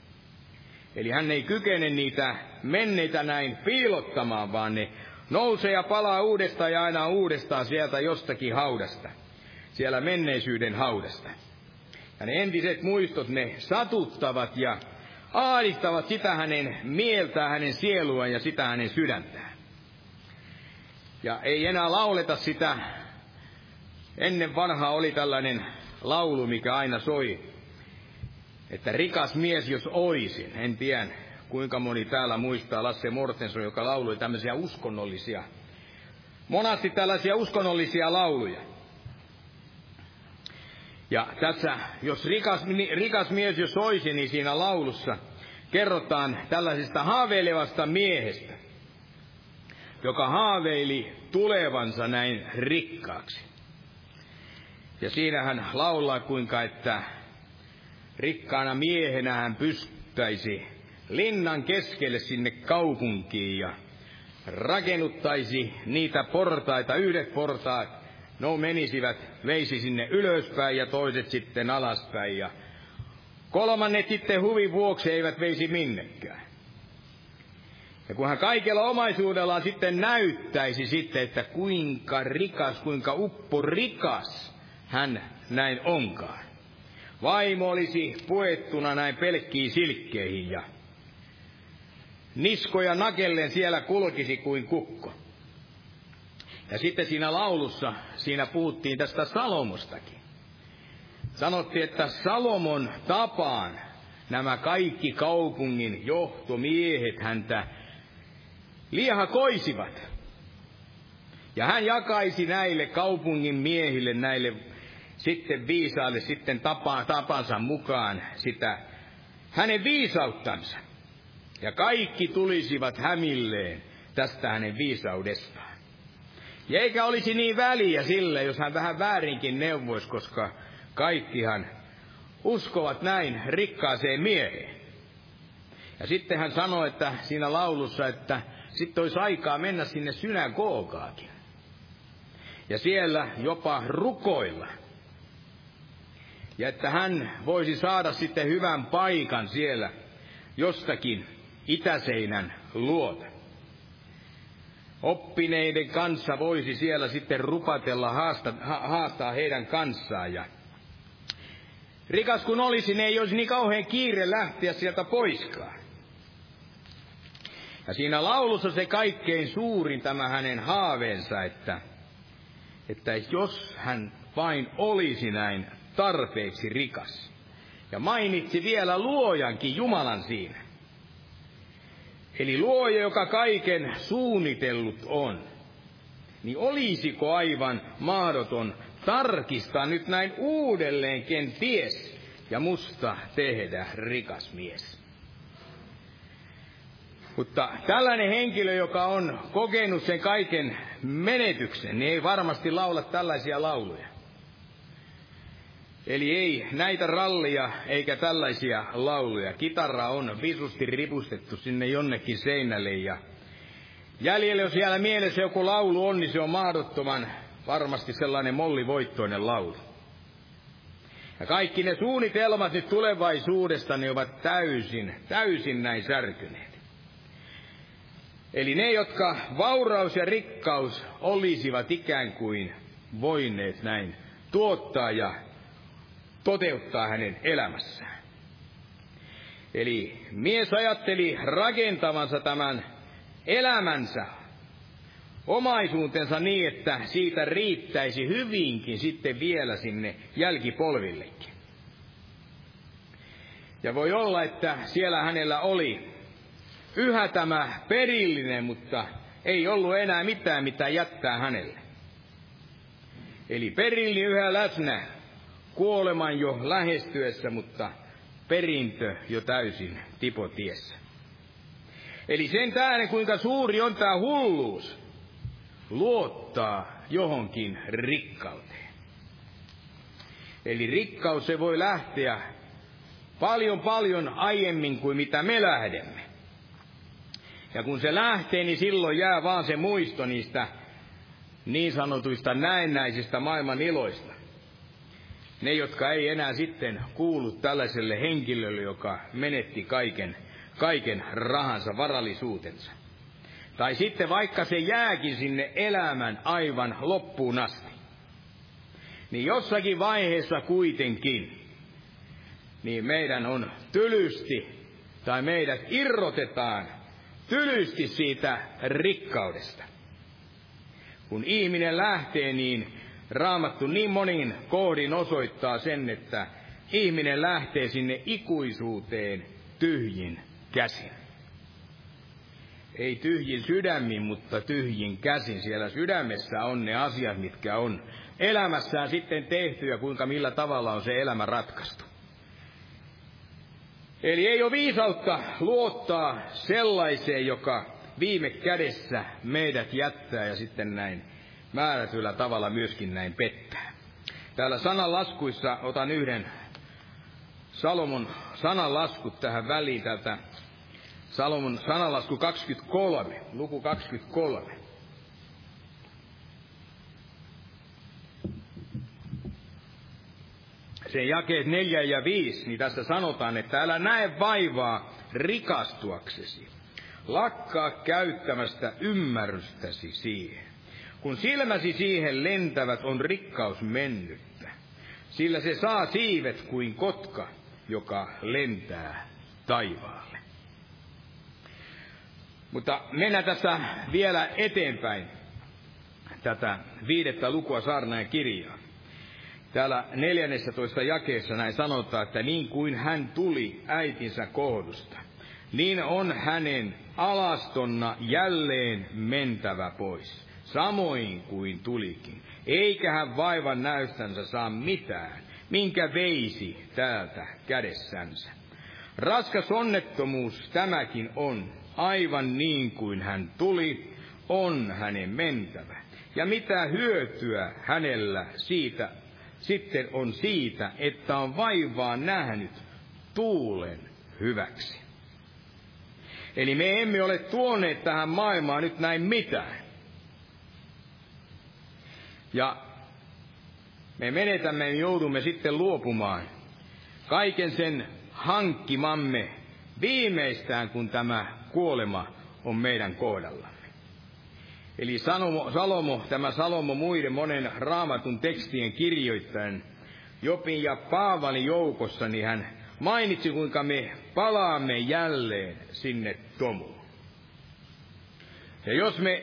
Eli hän ei kykene niitä menneitä näin piilottamaan, vaan ne nousee ja palaa uudestaan ja aina uudestaan sieltä jostakin haudasta, siellä menneisyyden haudasta. Ja ne entiset muistot, ne satuttavat ja ahdistavat sitä hänen mieltään, hänen sieluaan ja sitä hänen sydäntään. Ja ei enää lauleta sitä. Ennen vanhaa oli tällainen laulu, mikä aina soi, että rikas mies jos oisin. En tiedä, kuinka moni täällä muistaa Lasse Mortenson, joka lauloi tämmöisiä uskonnollisia, monasti tällaisia uskonnollisia lauluja. Ja tässä, jos rikas mies jos oisin, niin siinä laulussa kerrotaan tällaisesta haaveilevasta miehestä, joka haaveili tulevansa näin rikkaaksi. Ja siinä hän laulaa, kuinka että rikkaana miehenä hän pystyisi linnan keskelle sinne kaupunkiin ja rakennuttaisi niitä portaita, yhdet portaat, no menisivät, veisi sinne ylöspäin ja toiset sitten alaspäin ja kolmannet sitten huvin vuoksi eivät veisi minnekään. Ja kun hän kaikella omaisuudellaan sitten näyttäisi sitten, että kuinka rikas, kuinka upporikas hän näin onkaan. Vaimo olisi puettuna näin pelkkiin silkkeihin ja niskoja nakellen siellä kulkisi kuin kukko. Ja sitten siinä laulussa, siinä puhuttiin tästä Salomostakin. sanottiin, että Salomon tapaan nämä kaikki kaupungin johtomiehet häntä liehakoisivat. Ja hän jakaisi näille kaupungin miehille, näille sitten viisaille, sitten tapansa mukaan sitä hänen viisauttansa. Ja kaikki tulisivat hämilleen tästä hänen viisaudestaan. Ja eikä olisi niin väliä sille, jos hän vähän väärinkin neuvoisi, koska kaikkihan uskovat näin rikkaaseen mieheen. Ja sitten hän sanoi, että siinä laulussa, että sitten olisi aikaa mennä sinne synagogaakin. Ja siellä jopa rukoilla. Ja että hän voisi saada sitten hyvän paikan siellä jostakin itäseinän luota. Oppineiden kanssa voisi siellä sitten rupatella, haastaa heidän kanssaan. Ja rikas kun olisi, niin ei olisi niin kauhean kiire lähteä sieltä poiskaan. Ja siinä laulussa se kaikkein suurin tämä hänen haaveensa, että jos hän vain olisi näin tarpeeksi rikas. Ja mainitsi vielä luojankin, Jumalan siinä. Eli luoja, joka kaiken suunnitellut on, niin olisiko aivan mahdoton tarkistaa nyt näin uudelleen kenties ja musta tehdä rikas mies. Mutta tällainen henkilö, joka on kokenut sen kaiken menetyksen, niin ei varmasti laula tällaisia lauluja. Eli ei näitä rallia eikä tällaisia lauluja. Kitara on visusti ripustettu sinne jonnekin seinälle ja jäljellä, jos siellä mielessä joku laulu on, niin se on mahdottoman varmasti sellainen mollivoittoinen laulu. Ja kaikki ne suunnitelmat nyt tulevaisuudesta, ne ovat täysin näin särkyneet. Eli ne, jotka vauraus ja rikkaus olisivat ikään kuin voineet näin tuottaa ja toteuttaa hänen elämässään. Eli mies ajatteli rakentavansa tämän elämänsä, omaisuutensa niin, että siitä riittäisi hyvinkin sitten vielä sinne jälkipolvillekin. Ja voi olla, että siellä hänellä oli yhä tämä perillinen, mutta ei ollut enää mitään, mitä jättää hänelle. Eli perilli yhä läsnä kuoleman jo lähestyessä, mutta perintö jo täysin tipotiessä. Eli sen tähden, kuinka suuri on tämä hulluus, luottaa johonkin rikkauteen. Eli rikkaus se voi lähteä paljon aiemmin kuin mitä me lähdemme. Ja kun se lähtee, niin silloin jää vaan se muisto niistä niin sanotuista näennäisistä maailman iloista. Ne, jotka ei enää sitten kuulu tällaiselle henkilölle, joka menetti kaiken rahansa, varallisuutensa. Tai sitten vaikka se jääkin sinne elämän aivan loppuun asti. Niin jossakin vaiheessa kuitenkin, niin meidän on tylysti, tai meidät irrotetaan tylysti siitä rikkaudesta. Kun ihminen lähtee, niin Raamattu niin monin kohdin osoittaa sen, että ihminen lähtee sinne ikuisuuteen tyhjin käsin. Ei tyhjin sydämin, mutta tyhjin käsin. Siellä sydämessä on ne asiat, mitkä on elämässään sitten tehty ja kuinka millä tavalla on se elämä ratkaistu. Eli ei ole viisautta luottaa sellaiseen, joka viime kädessä meidät jättää ja sitten näin määrätyllä tavalla myöskin näin pettää. Täällä sananlaskuissa otan yhden Salomon sananlaskut tähän väliin. Täältä Salomon sananlasku 23, luku 23. Sen jakeet 4 ja 5, niin tässä sanotaan, että älä näe vaivaa rikastuaksesi. Lakkaa käyttämästä ymmärrystäsi siihen. Kun silmäsi siihen lentävät, on rikkaus mennyttä. Sillä se saa siivet kuin kotka, joka lentää taivaalle. Mutta mennään tässä vielä eteenpäin tätä 5. lukua saarnaajan kirjaa. täällä 14. jakeessa näin sanotaan, että niin kuin hän tuli äitinsä kohdusta, niin on hänen alastonna jälleen mentävä pois, samoin kuin tulikin. Eikä hän vaivan näystänsä saa mitään, minkä veisi täältä kädessänsä. Raskas onnettomuus tämäkin on, aivan niin kuin hän tuli, on hänen mentävä. Ja mitä hyötyä hänellä siitä sitten on siitä, että on vaivaa nähnyt tuulen hyväksi. Eli me emme ole tuoneet tähän maailmaan nyt näin mitään. Ja me menetämme, joudumme sitten luopumaan kaiken sen hankkimamme viimeistään, kun tämä kuolema on meidän kohdallamme. Eli Salomo muiden monen raamatun tekstien kirjoittajan, Jobin ja Paavalin joukossa, niin hän mainitsi, kuinka me palaamme jälleen sinne tomuun. Ja jos me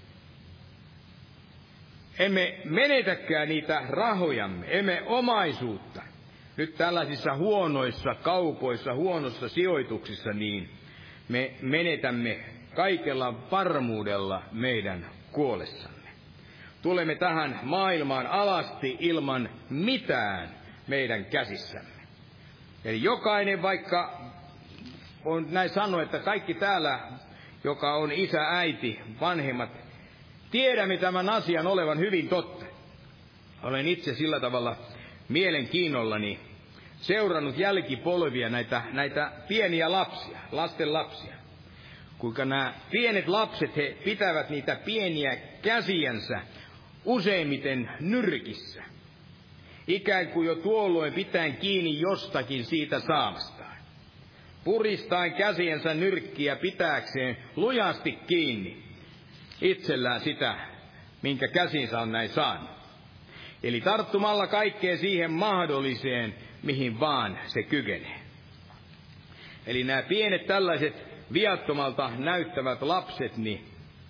emme menetäkään niitä rahojamme, emme omaisuutta, nyt tällaisissa huonoissa kaupoissa, huonossa sijoituksissa, niin me menetämme kaikella varmuudella meidän kuollessamme. Tulemme tähän maailmaan alasti ilman mitään meidän käsissämme. Eli jokainen, vaikka on näin sanoa, että kaikki täällä, joka on isä, äiti, vanhemmat, tiedämme tämän asian olevan hyvin totta. Olen itse sillä tavalla mielenkiinnollani seurannut jälkipolvia näitä pieniä lapsia, lasten lapsia. Kuinka nämä pienet lapset, he pitävät niitä pieniä käsiänsä useimmiten nyrkissä. Ikään kuin jo tuolloin pitäen kiinni jostakin siitä saamastaan. Puristaen käsiensä nyrkkiä pitääkseen lujasti kiinni itsellään sitä, minkä käsinsä on näin saanut. Eli tarttumalla kaikkeen siihen mahdolliseen, mihin vaan se kykenee. Eli nämä pienet tällaiset viattomalta näyttävät lapset, niin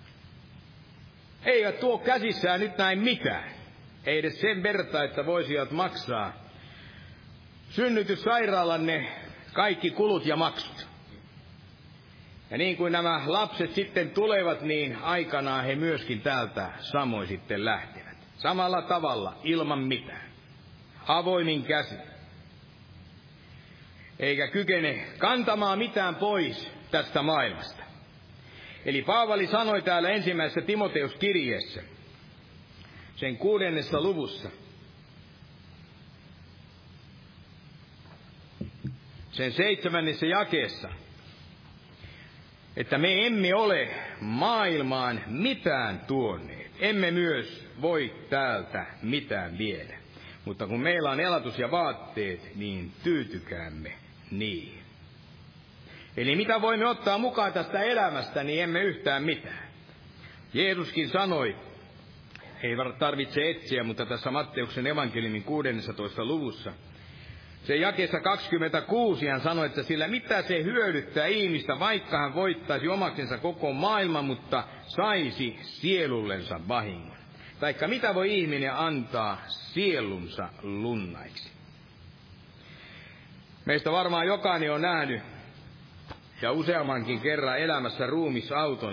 eivät tuo käsissään nyt näin mitään. Ei edes sen verta, että voisivat maksaa synnytyssairaalanne kaikki kulut ja maksut. Ja niin kuin nämä lapset sitten tulevat, niin aikanaan he myöskin täältä samoin sitten lähtevät. Samalla tavalla, ilman mitään. Avoimin käsi. Eikä kykene kantamaan mitään pois tästä maailmasta. Eli Paavali sanoi täällä ensimmäisessä Timoteus-kirjeessä, sen 6. luvussa, sen 7. jakeessa, että me emme ole maailmaan mitään tuoneet, emme myös voi täältä mitään viedä. Mutta kun meillä on elatus ja vaatteet, niin tyytykäämme niin. Eli mitä voimme ottaa mukaan tästä elämästä, niin emme yhtään mitään. Jeesuskin sanoi, ei tarvitse etsiä, mutta tässä Matteuksen evankeliumin 16. luvussa, se jakeessa 26 hän sanoi, että sillä mitä se hyödyttää ihmistä, vaikka hän voittaisi omaksensa koko maailman, mutta saisi sielullensa vahingon. Taikka mitä voi ihminen antaa sielunsa lunnaiksi. Meistä varmaan jokainen on nähnyt, ja useammankin kerran elämässä ruumisauton,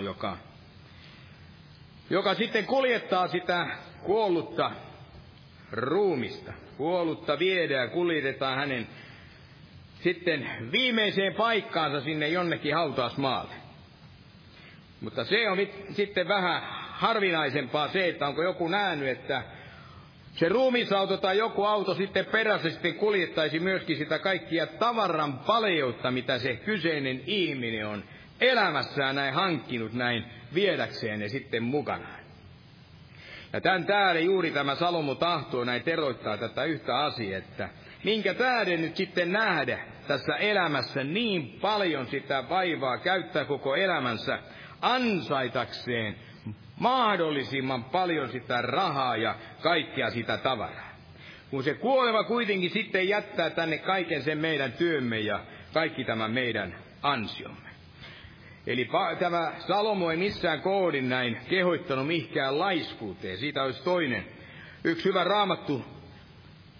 joka sitten kuljettaa sitä kuollutta ruumista. Kuollutta viedään ja kuljetetaan hänen sitten viimeiseen paikkaansa sinne jonnekin hautausmaalle. Mutta se on sitten vähän harvinaisempaa se, että onko joku nähnyt, että se ruumisauto tai joku auto sitten perässä sitten kuljettaisi myöskin sitä kaikkia tavaran paljoutta, mitä se kyseinen ihminen on elämässään näin hankkinut näin viedäkseen ne sitten mukanaan. Ja tämän täällä juuri tämä Salomo tahtoo näin teroittaa tätä yhtä asiaa, että minkä tähden nyt sitten nähdä tässä elämässä niin paljon sitä vaivaa, käyttää koko elämänsä ansaitakseen mahdollisimman paljon sitä rahaa ja kaikkea sitä tavaraa. Kun se kuolema kuitenkin sitten jättää tänne kaiken sen meidän työmme ja kaikki tämä meidän ansiomme. Eli tämä Salomo ei missään kohdin näin kehottanut mihinkään laiskuuteen. Siitä olisi toinen. Yksi hyvä raamattu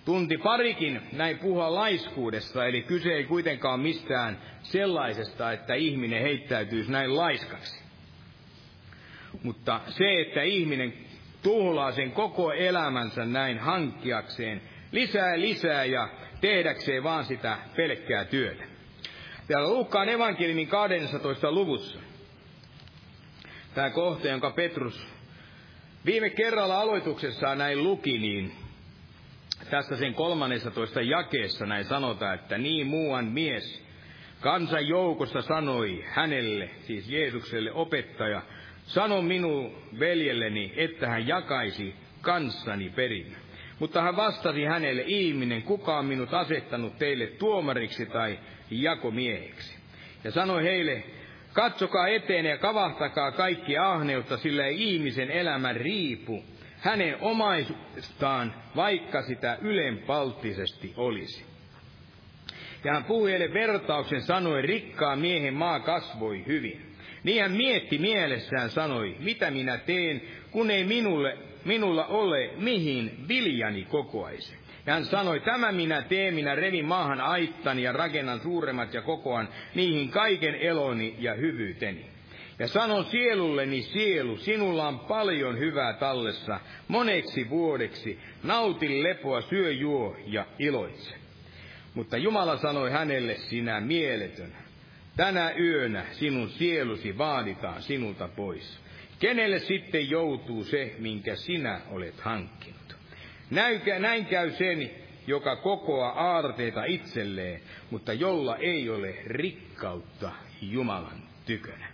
tunti parikin näin puhua laiskuudesta, eli kyse ei kuitenkaan mistään sellaisesta, että ihminen heittäytyisi näin laiskaksi. Mutta se, että ihminen tuhlaa sen koko elämänsä näin hankkiakseen lisää ja tehdäkseen vaan sitä pelkkää työtä. Täällä Luukkaan evankeliumin 12. luvussa. Tämä kohta, jonka Petrus viime kerralla aloituksessaan näin luki, niin tässä sen 13. jakeessa näin sanotaan, että niin muuan mies kansan joukosta sanoi hänelle, siis Jeesukselle, opettaja, sano minun veljelleni, että hän jakaisi kanssani perinnön. Mutta hän vastasi hänelle, ihminen, kuka on minut asettanut teille tuomariksi tai jakomieheksi? Ja sanoi heille, katsokaa eteen ja kavahtakaa kaikki ahneutta, sillä ei ihmisen elämä riipu hänen omaisuudestaan, vaikka sitä ylenpalttisesti olisi. Ja hän puhui heille vertauksen, sanoi, rikkaan miehen maa kasvoi hyvin. Niin hän mietti mielessään, sanoi, mitä minä teen, kun ei minulla ole mihin viljani kokoaisi. Ja hän sanoi, tämä minä teen, minä revin maahan aittani ja rakennan suuremmat ja kokoan niihin kaiken eloni ja hyvyyteni. Ja sanon sielulleni, sielu, sinulla on paljon hyvää tallessa, moneksi vuodeksi, nauti lepoa, syö, juo ja iloitse. Mutta Jumala sanoi hänelle, sinä mieletön, tänä yönä sinun sielusi vaaditaan sinulta pois. Kenelle sitten joutuu se, minkä sinä olet hankkinut? Näin käy sen, joka kokoaa aarteita itselleen, mutta jolla ei ole rikkautta Jumalan tykönä.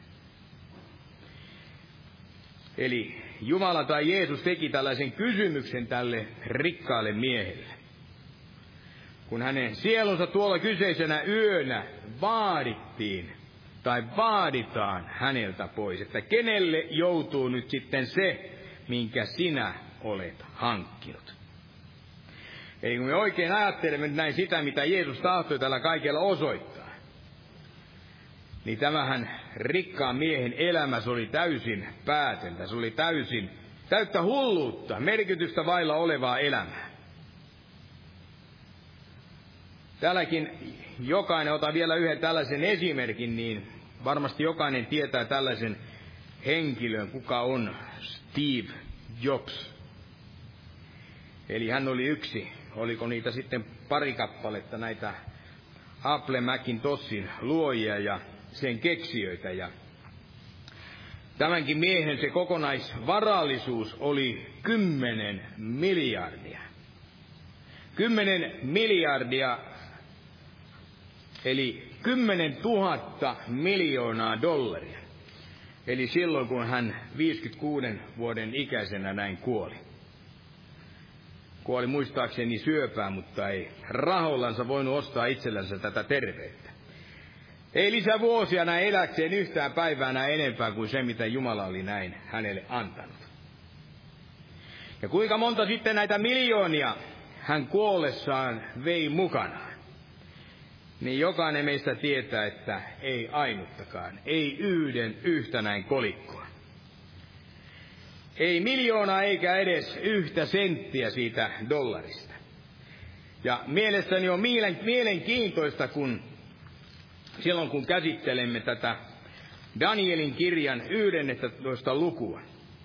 Eli Jumala tai Jeesus teki tällaisen kysymyksen tälle rikkaalle miehelle. Kun hänen sielunsa tuolla kyseisenä yönä vaadittiin tai vaaditaan häneltä pois, että kenelle joutuu nyt sitten se, minkä sinä olet hankkinut. Eli kun me oikein ajattelemme näin sitä, mitä Jeesus tahtoi tällä kaikella osoittaa, niin tämähän rikkaan miehen elämä, se oli täysin päätöntä, se oli täyttä hulluutta, merkitystä vailla olevaa elämää. Täälläkin jokainen, otan vielä yhden tällaisen esimerkin, niin varmasti jokainen tietää tällaisen henkilön, kuka on Steve Jobs. Eli hän oli yksi, oliko niitä sitten pari kappaletta näitä Apple Macintoshin luojia ja sen keksijöitä. Ja tämänkin miehen se kokonaisvarallisuus oli 10 miljardia. 10 miljardia, eli 10 000 miljoonaa dollaria. Eli silloin, kun hän 56 vuoden ikäisenä näin kuoli. Kuoli muistaakseni syöpää, mutta ei rahollansa voinut ostaa itsellänsä tätä terveyttä. Ei lisää vuosia näin eläkseen yhtään päivää näin enempää kuin se, mitä Jumala oli näin hänelle antanut. Ja kuinka monta sitten näitä miljoonia hän kuollessaan vei mukanaan. Niin jokainen meistä tietää, että ei ainuttakaan, ei yhtä näin kolikkoa. Ei miljoonaa eikä edes yhtä senttiä siitä dollarista. Ja mielestäni on mielenkiintoista, silloin kun käsittelemme tätä Danielin kirjan 11. lukua,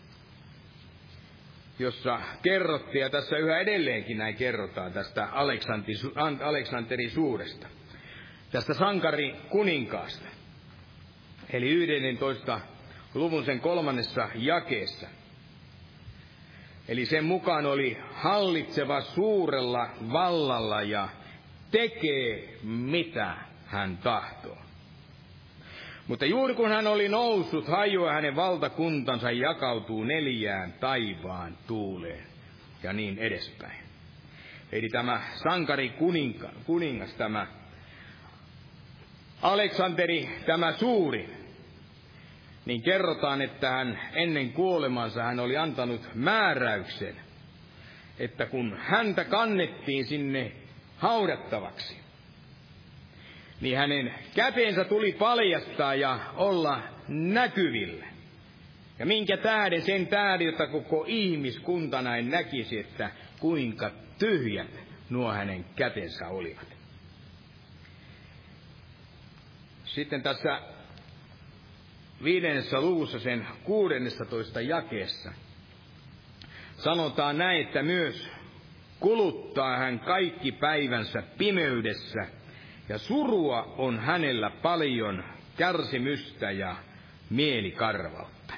jossa kerrottiin, ja tässä yhä edelleenkin näin kerrotaan tästä Aleksanterin suuresta, tästä sankarikuninkaasta. Eli 11. luvun sen 3. jakeessa. Eli sen mukaan oli hallitseva suurella vallalla ja tekee mitä hän tahtoo. Mutta juuri kun hän oli noussut, hajoaa hänen valtakuntansa jakautuu 4 taivaan tuuleen ja niin edespäin. Eli tämä sankarikuningas, tämä Aleksanteri, tämä suuri, niin kerrotaan, että hän ennen kuolemansa hän oli antanut määräyksen, että kun häntä kannettiin sinne haudattavaksi, niin hänen käteensä tuli paljastaa ja olla näkyvillä. Ja minkä tähden? Sen tähden, jota koko ihmiskunta näin näkisi, että kuinka tyhjät nuo hänen kätensä olivat. Sitten tässä 5. luvussa sen 16. jakeessa sanotaan näin, että myös kuluttaa hän kaikki päivänsä pimeydessä, ja surua on hänellä paljon, kärsimystä ja mielikarvautta.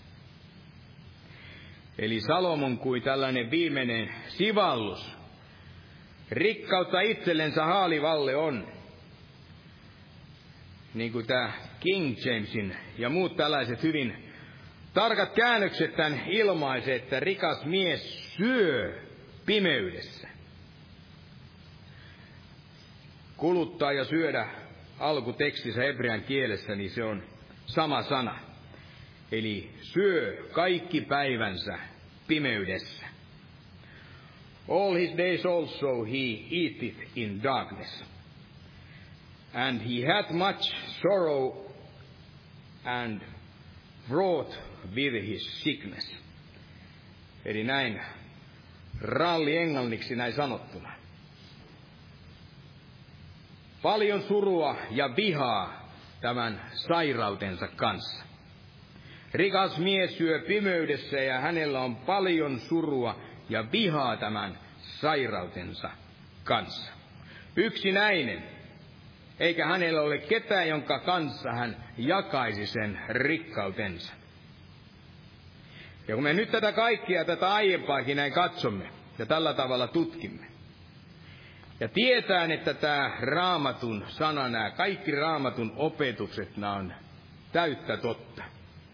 Eli Salomon kuin tällainen viimeinen sivallus. Rikkautta itsellensä haalivalle on. Niin kuin tämä King Jamesin ja muut tällaiset hyvin tarkat käännökset tämän ilmaisee, että rikas mies syö pimeydessä. Kuluttaa ja syödä alkutekstissä hebrean kielessä, niin se on sama sana. Eli syö kaikki päivänsä pimeydessä. All his days also he eateth in darkness. And he had much sorrow and wrought with his sickness. Eli näin ralli englanniksi näin sanottuna. Paljon surua ja vihaa tämän sairautensa kanssa. Rikas mies syö pimeydessä ja hänellä on paljon surua ja vihaa tämän sairautensa kanssa. Yksinäinen, eikä hänellä ole ketään, jonka kanssa hän jakaisi sen rikkautensa. Ja kun me nyt tätä kaikkia, tätä aiempaakin näin katsomme ja tällä tavalla tutkimme, ja tietään, että tämä Raamatun sana, nämä kaikki Raamatun opetukset, nämä on täyttä totta.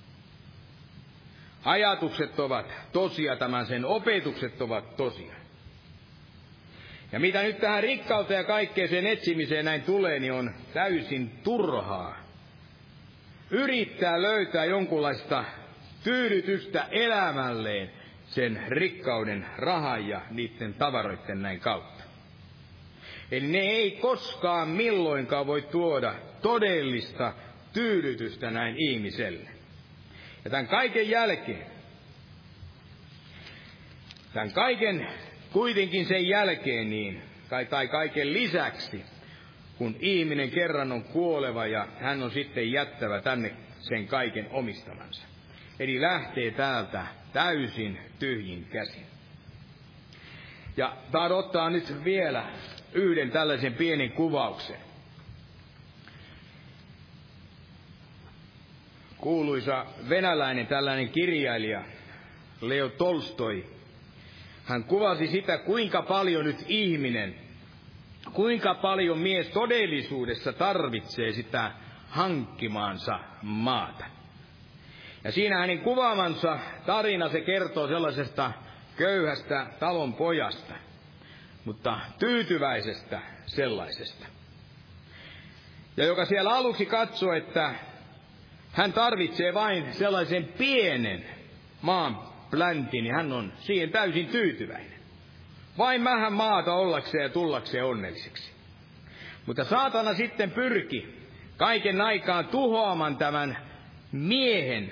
Ajatukset ovat tosia, tämän sen opetukset ovat tosia. Ja mitä nyt tähän rikkauteen ja kaikkeen sen etsimiseen näin tulee, niin on täysin turhaa yrittää löytää jonkunlaista tyydytystä elämälleen sen rikkauden, rahan ja niiden tavaroiden näin kautta. Eli ne ei koskaan milloinkaan voi tuoda todellista tyydytystä näin ihmiselle. Ja tämän kaiken jälkeen, tämän kaiken kuitenkin sen jälkeen, niin, tai kaiken lisäksi, kun ihminen kerran on kuoleva ja hän on sitten jättävä tänne sen kaiken omistamansa. Eli lähtee täältä täysin tyhjin käsin. Ja tahdon ottaa nyt vielä yhden tällaisen pienen kuvauksen. Kuuluisa venäläinen tällainen kirjailija Leo Tolstoi, hän kuvasi sitä, kuinka paljon nyt ihminen, kuinka paljon mies todellisuudessa tarvitsee sitä hankkimaansa maata. Ja siinä hänen kuvaamansa tarina, se kertoo sellaisesta köyhästä talon pojasta, mutta tyytyväisestä sellaisesta. Ja joka siellä aluksi katsoo, että hän tarvitsee vain sellaisen pienen maan pläntin, niin hän on siihen täysin tyytyväinen. Vain vähän maata ollakseen ja tullakseen onnelliseksi. Mutta saatana sitten pyrki kaiken aikaan tuhoamaan tämän miehen,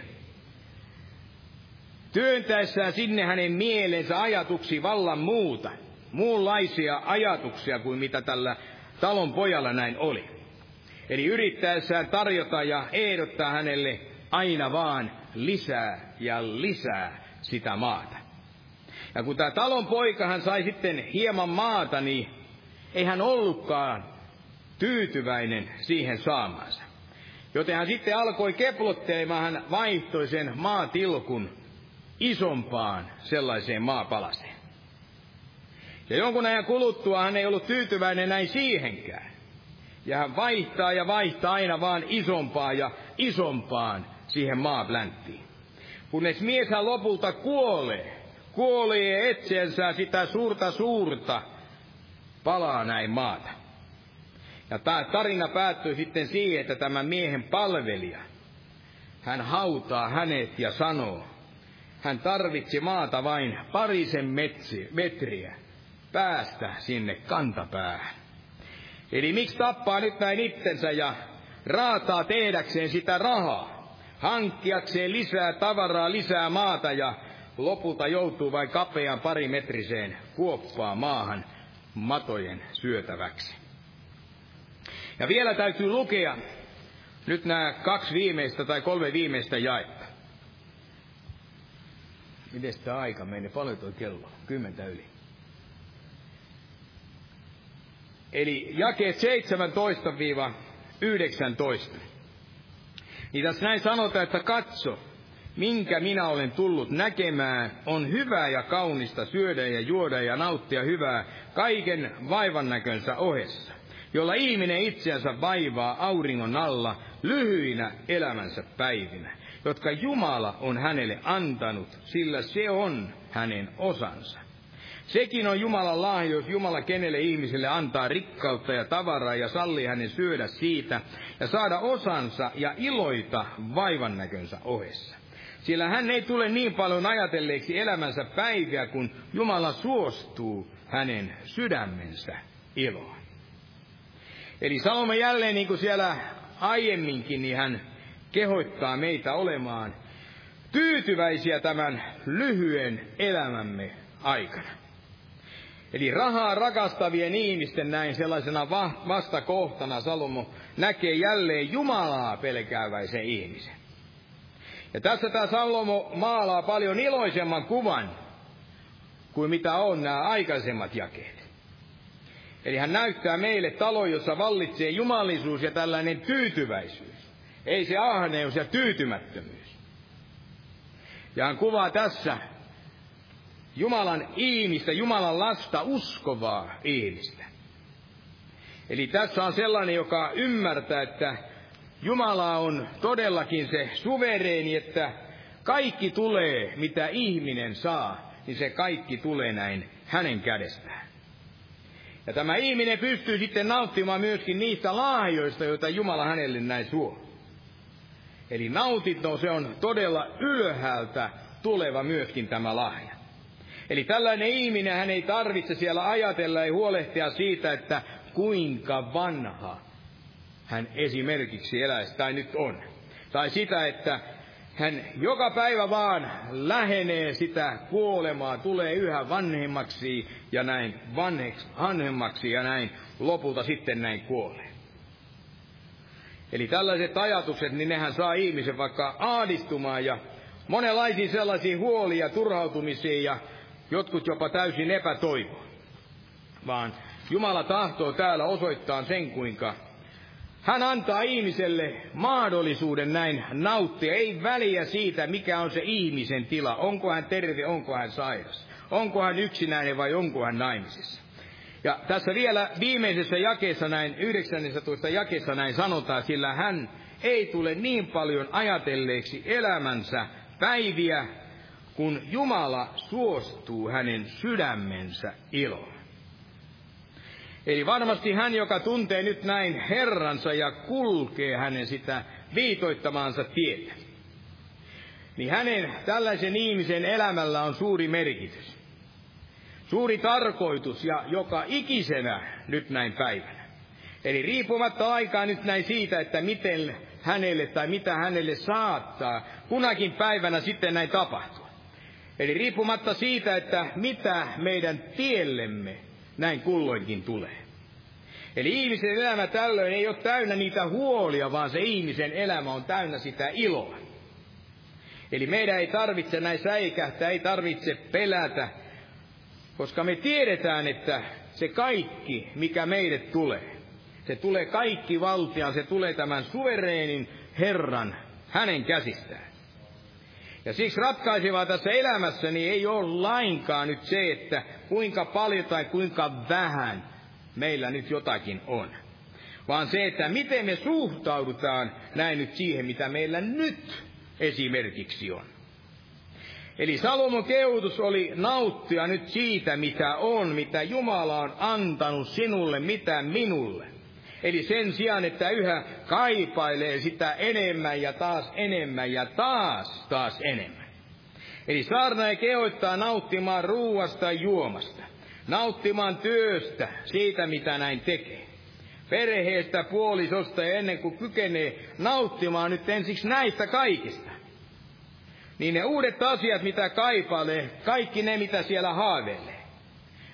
työntäessään sinne hänen mielensä ajatuksi vallan muuta, muunlaisia ajatuksia kuin mitä tällä talon pojalla näin oli. Eli yrittäessään tarjota ja ehdottaa hänelle aina vaan lisää ja lisää sitä maata. Ja kun tämä talon poika hän sai sitten hieman maata, niin ei hän ollutkaan tyytyväinen siihen saamaansa. Joten hän sitten alkoi keplottelemaan, hän vaihtoi sen maatilkun isompaan sellaiseen maapalaseen. Ja jonkun ajan kuluttua hän ei ollut tyytyväinen näin siihenkään. Ja hän vaihtaa ja vaihtaa aina vaan isompaan ja isompaan siihen maaplänttiin. Kunnes mies hän lopulta kuolee etsiensä sitä suurta palaa näin maata. Ja tämä tarina päättyy sitten siihen, että tämä miehen palvelija, hän hautaa hänet ja sanoo, hän tarvitsi maata vain parisen metriä päästä sinne kantapäähän. Eli miksi tappaa nyt näin itsensä ja raataa tehdäkseen sitä rahaa, hankkiakseen lisää tavaraa, lisää maata ja lopulta joutuu vain kapeaan parimetriseen kuoppaan maahan matojen syötäväksi. Ja vielä täytyy lukea nyt nämä 2 viimeistä tai 3 viimeistä jaetta. Mites tämä aika meni? Paljon tuo kello? 10 yli. Eli jakeet 17-19. Niin tässä näin sanotaan, että katso, minkä minä olen tullut näkemään, on hyvää ja kaunista syödä ja juoda ja nauttia hyvää kaiken vaivan näkönsä ohessa, jolla ihminen itseänsä vaivaa auringon alla lyhyinä elämänsä päivinä, jotka Jumala on hänelle antanut, sillä se on hänen osansa. Sekin on Jumalan lahja, jos Jumala kenelle ihmiselle antaa rikkautta ja tavaraa ja sallii hänen syödä siitä ja saada osansa ja iloita vaivan näkönsä ohessa. Sillä hän ei tule niin paljon ajatelleeksi elämänsä päiviä, kun Jumala suostuu hänen sydämensä iloon. Eli sanomme jälleen, niin kuin siellä aiemminkin, niin hän kehottaa meitä olemaan tyytyväisiä tämän lyhyen elämämme aikana. Eli rahaa rakastavien ihmisten näin sellaisena vastakohtana Salomo näkee jälleen Jumalaa pelkääväisen ihmisen. Ja tässä tämä Salomo maalaa paljon iloisemman kuvan kuin mitä on nämä aikaisemmat jakeet. Eli hän näyttää meille talon, jossa vallitsee jumalisuus ja tällainen tyytyväisyys. Ei se ahneus ja tyytymättömyys. Ja hän kuvaa tässä Jumalan ihmistä, Jumalan lasta, uskovaa ihmistä. Eli tässä on sellainen, joka ymmärtää, että Jumala on todellakin se suvereeni, että kaikki tulee, mitä ihminen saa, niin se kaikki tulee näin hänen kädestään. Ja tämä ihminen pystyy sitten nauttimaan myöskin niistä lahjoista, joita Jumala hänelle näin suo. Eli nautinto, se on todella ylhäältä tuleva myöskin tämä lahja. Eli tällainen ihminen, hän ei tarvitse siellä ajatella ja huolehtia siitä, että kuinka vanha hän esimerkiksi eläisi tai nyt on. Tai sitä, että hän joka päivä vaan lähenee sitä kuolemaa, tulee yhä vanhemmaksi ja näin vanhemmaksi ja näin lopulta sitten näin kuolee. Eli tällaiset ajatukset, niin nehän saa ihmisen vaikka ahdistumaan ja monenlaisiin sellaisiin huoliin ja turhautumisiin ja jotkut jopa täysin epätoivoon. Vaan Jumala tahtoo täällä osoittaa sen, kuinka hän antaa ihmiselle mahdollisuuden näin nauttia. Ei väliä siitä, mikä on se ihmisen tila. Onko hän terve, onko hän sairas. Onko hän yksinäinen vai onko hän naimisissa. Ja tässä vielä viimeisessä jakeessa näin, 19. jakeessa näin sanotaan, sillä hän ei tule niin paljon ajatelleeksi elämänsä päiviä, kun Jumala suostuu hänen sydämensä iloon. Eli varmasti hän, joka tuntee nyt näin Herransa ja kulkee hänen sitä viitoittamaansa tietä, niin hänen tällaisen ihmisen elämällä on suuri merkitys. Suuri tarkoitus ja joka ikisenä nyt näin päivänä. Eli riippumatta aikaa nyt näin siitä, että miten hänelle tai mitä hänelle saattaa kunakin päivänä sitten näin tapahtua. Eli riippumatta siitä, että mitä meidän tiellemme näin kulloinkin tulee. Eli ihmisen elämä tällöin ei ole täynnä niitä huolia, vaan se ihmisen elämä on täynnä sitä iloa. Eli meidän ei tarvitse näin säikähtää, ei tarvitse pelätä, koska me tiedetään, että se kaikki, mikä meille tulee, se tulee kaikki valtiaan, se tulee tämän suvereenin Herran, hänen käsistään. Ja siksi ratkaisevaa tässä elämässä niin ei ole lainkaan nyt se, että kuinka paljon tai kuinka vähän meillä nyt jotakin on. Vaan se, että miten me suhtaudutaan näin nyt siihen, mitä meillä nyt esimerkiksi on. Eli Salomon kehotus oli nauttia nyt siitä, mitä on, mitä Jumala on antanut sinulle, mitä minulle. Eli sen sijaan, että yhä kaipailee sitä enemmän ja taas enemmän ja taas enemmän. Eli saarnaaja kehoittaa nauttimaan ruuasta ja juomasta, nauttimaan työstä, siitä mitä näin tekee. Perheestä, puolisosta ja ennen kuin kykenee nauttimaan nyt ensiksi näistä kaikista. Niin ne uudet asiat, mitä kaipailee, kaikki ne, mitä siellä haaveilee.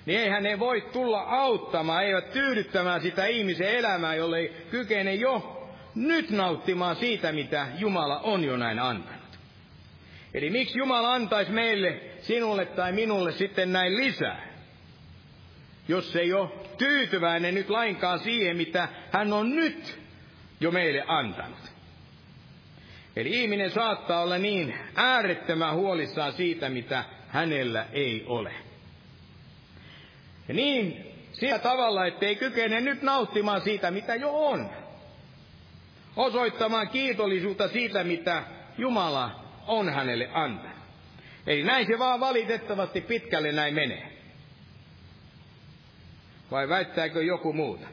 niin eihän ne voi tulla auttamaan, eivät tyydyttämään sitä ihmisen elämää, jolle ei kykene jo nyt nauttimaan siitä, mitä Jumala on jo näin antanut. Eli miksi Jumala antaisi meille, sinulle tai minulle sitten näin lisää, jos ei ole tyytyväinen nyt lainkaan siihen, mitä hän on nyt jo meille antanut. Eli ihminen saattaa olla niin äärettömän huolissaan siitä, mitä hänellä ei ole. Ja niin sillä tavalla, ettei kykene nyt nauttimaan siitä, mitä jo on. Osoittamaan kiitollisuutta siitä, mitä Jumala on hänelle antanut. Eli näin se vaan valitettavasti pitkälle näin menee. Vai väittääkö joku muuta?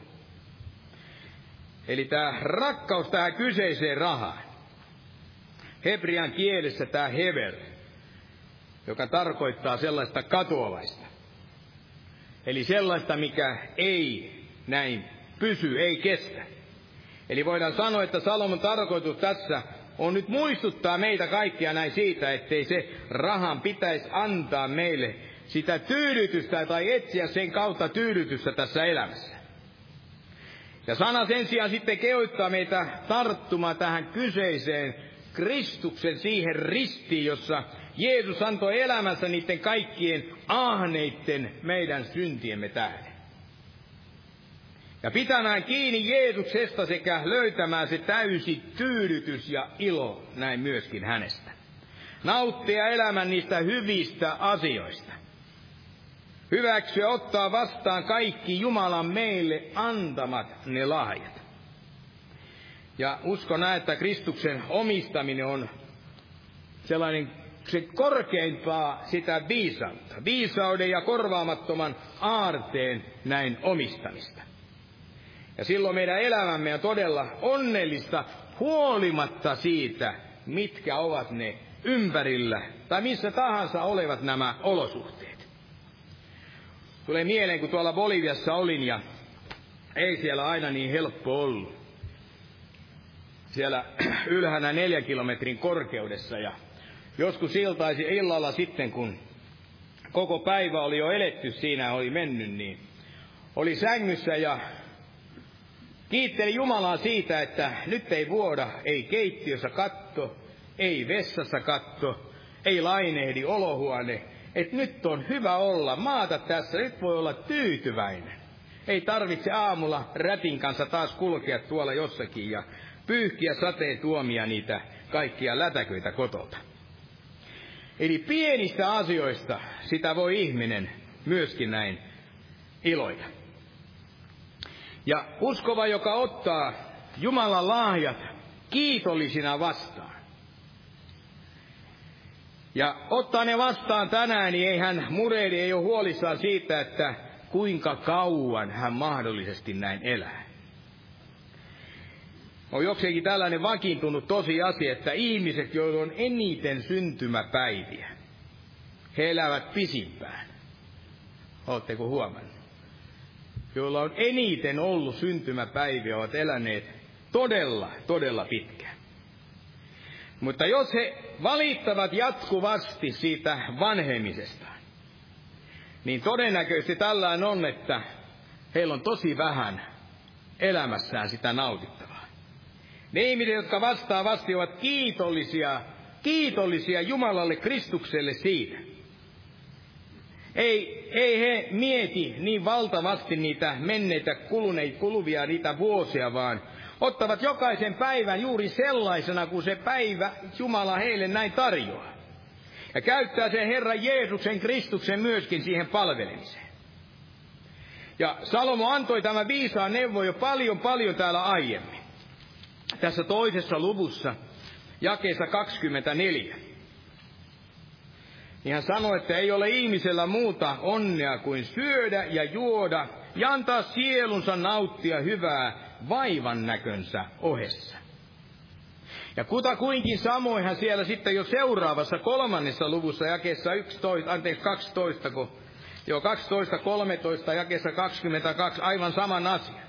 Eli tämä rakkaus tähän kyseiseen rahaan. Hebrean kielessä tämä hever, joka tarkoittaa sellaista katoavaista. Eli sellaista, mikä ei näin pysy, ei kestä. Eli voidaan sanoa, että Salomon tarkoitus tässä on nyt muistuttaa meitä kaikkia näin siitä, ettei se rahan pitäisi antaa meille sitä tyydytystä tai etsiä sen kautta tyydytystä tässä elämässä. Ja sana sen sijaan sitten kehottaa meitä tarttumaan tähän kyseiseen Kristuksen siihen ristiin, jossa Jeesus antoi elämänsä niiden kaikkien ahneitten meidän syntiemme tähden. Ja pitämään kiinni Jeesuksesta sekä löytämään se täysi tyydytys ja ilo näin myöskin hänestä. Nauttia elämän niistä hyvistä asioista. Hyväksyä ottaa vastaan kaikki Jumalan meille antamat ne lahjat. Ja uskon näin, että Kristuksen omistaminen on sellainen se korkeimpaa sitä viisautta. Viisauden ja korvaamattoman aarteen näin omistamista. Ja silloin meidän elämämme on todella onnellista huolimatta siitä, mitkä ovat ne ympärillä tai missä tahansa olevat nämä olosuhteet. Tulee mieleen, kun tuolla Boliviassa olin ja ei siellä aina niin helppo ollut. Siellä ylhäällä 4 kilometrin korkeudessa ja joskus iltaisin illalla sitten, kun koko päivä oli jo eletty siinä, oli mennyt, niin oli sängyssä ja kiitteli Jumalaa siitä, että nyt ei vuoda, ei keittiössä katto, ei vessassa katto, ei lainehdi olohuone, että nyt on hyvä olla, maata tässä, nyt voi olla tyytyväinen. Ei tarvitse aamulla rätin kanssa taas kulkea tuolla jossakin ja pyyhkiä sateen tuomia niitä kaikkia lätäköitä kotolta. Eli pienistä asioista sitä voi ihminen myöskin näin iloita. Ja uskova, joka ottaa Jumalan lahjat kiitollisina vastaan. Ja ottaa ne vastaan tänään, niin ei hän murehdi, ei ole huolissaan siitä, että kuinka kauan hän mahdollisesti näin elää. On jokseenkin tällainen vakiintunut tosiasia, että ihmiset, joilla on eniten syntymäpäiviä, he elävät pisimpään. Oletteko huomannut? Joilla on eniten ollut syntymäpäiviä, ovat eläneet todella pitkään. Mutta jos he valittavat jatkuvasti siitä vanhemisestaan, niin todennäköisesti tällään on, että heillä on tosi vähän elämässään sitä nautittavaa. Ne ihmiset, jotka vastaavasti ovat kiitollisia Jumalalle, Kristukselle siitä. Ei he mieti niin valtavasti niitä menneitä kuluvia niitä vuosia, vaan ottavat jokaisen päivän juuri sellaisena kuin se päivä Jumala heille näin tarjoaa. Ja käyttää sen Herran Jeesuksen Kristuksen myöskin siihen palvelemiseen. Ja Salomo antoi tämän viisaan neuvon jo paljon täällä aiemmin. Tässä toisessa luvussa, jakeessa 24. Niin hän sanoi, että ei ole ihmisellä muuta onnea kuin syödä ja juoda ja antaa sielunsa nauttia hyvää vaivan näkönsä ohessa. Ja kutakuinkin samoin hän siellä sitten jo seuraavassa 3. luvussa jakeessa 12, 12, 13, jakeessa 22, aivan saman asian.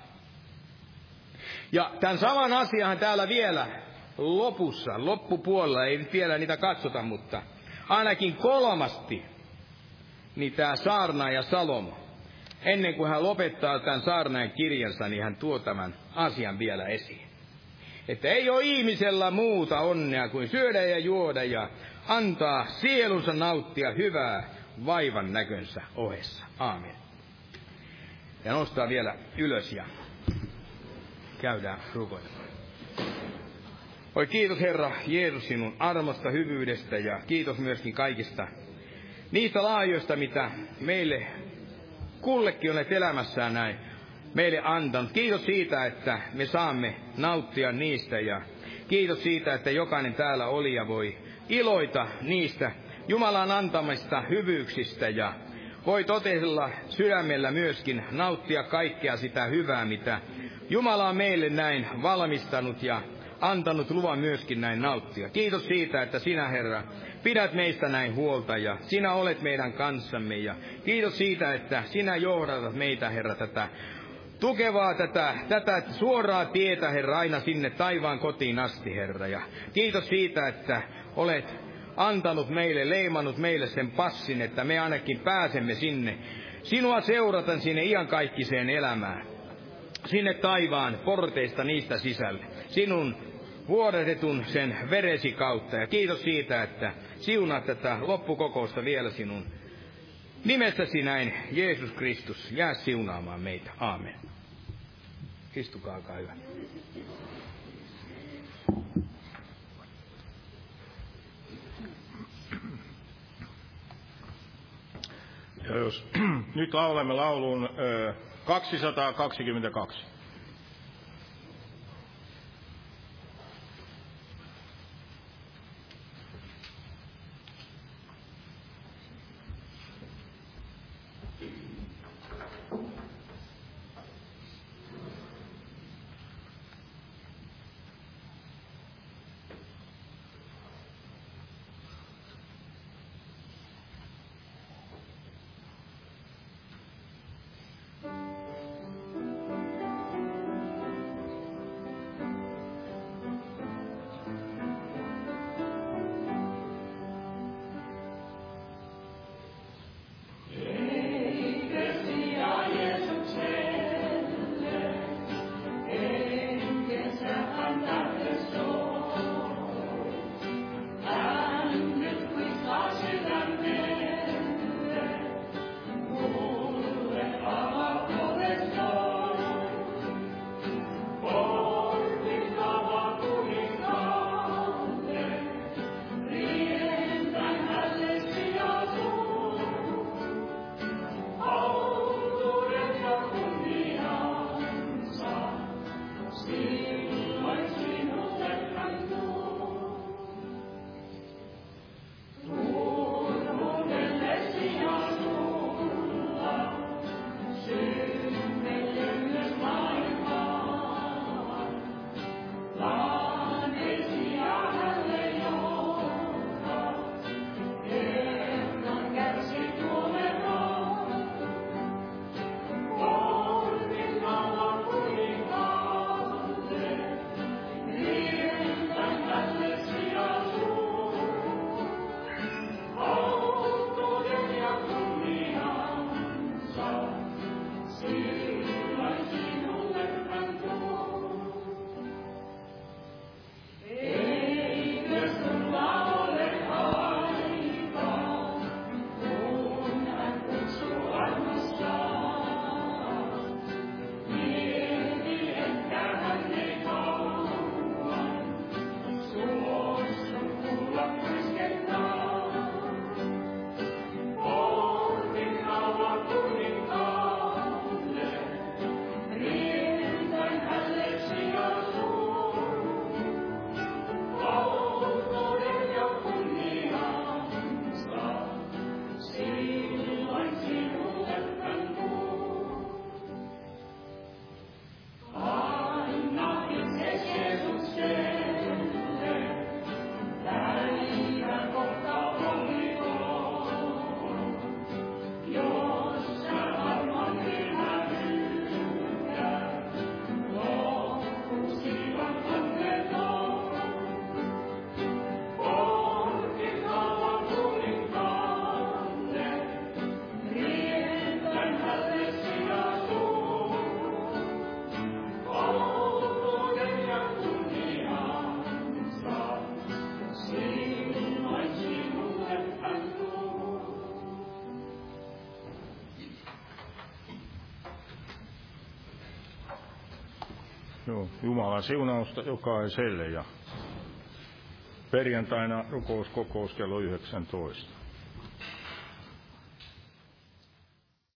Ja tämän saman asian täällä vielä loppupuolella, ei nyt vielä niitä katsota, mutta ainakin 3. niin tämä saarnaaja Salomo ennen kuin hän lopettaa tämän saarnaajan kirjansa, niin hän tuo tämän asian vielä esiin. Että ei ole ihmisellä muuta onnea kuin syödä ja juoda ja antaa sielunsa nauttia hyvää vaivan näkönsä ohessa. Aamen. Ja nostaa vielä ylös ja käydään rukoilemaan. Oi kiitos Herra Jeesus sinun armosta, hyvyydestä ja kiitos myöskin kaikista niistä laajoista, mitä meille kullekin olet elämässään näin meille antanut. Kiitos siitä, että me saamme nauttia niistä ja kiitos siitä, että jokainen täällä oli ja voi iloita niistä Jumalan antamista hyvyyksistä ja voi totella sydämellä myöskin nauttia kaikkea sitä hyvää, mitä Jumala on meille näin valmistanut ja antanut luvan myöskin näin nauttia. Kiitos siitä, että sinä, Herra, pidät meistä näin huolta ja sinä olet meidän kanssamme. Ja kiitos siitä, että sinä johdatat meitä, Herra, tätä tukevaa, tätä suoraa tietä, Herra, aina sinne taivaan kotiin asti, Herra. Ja kiitos siitä, että olet antanut meille, leimannut meille sen passin, että me ainakin pääsemme sinne, sinua seuratan sinne iankaikkiseen elämään, sinne taivaan porteista niistä sisälle, sinun vuodatetun sen veresi kautta. Ja kiitos siitä, että siunaat tätä loppukokousta vielä sinun nimessäsi näin, Jeesus Kristus, jää siunaamaan meitä. Aamen. Istukaa, olkaa hyvä. Ja jos nyt laulamme laulun 222. Joo, Jumalan siunausta jokaiselle ja perjantaina rukouskokous kello 19.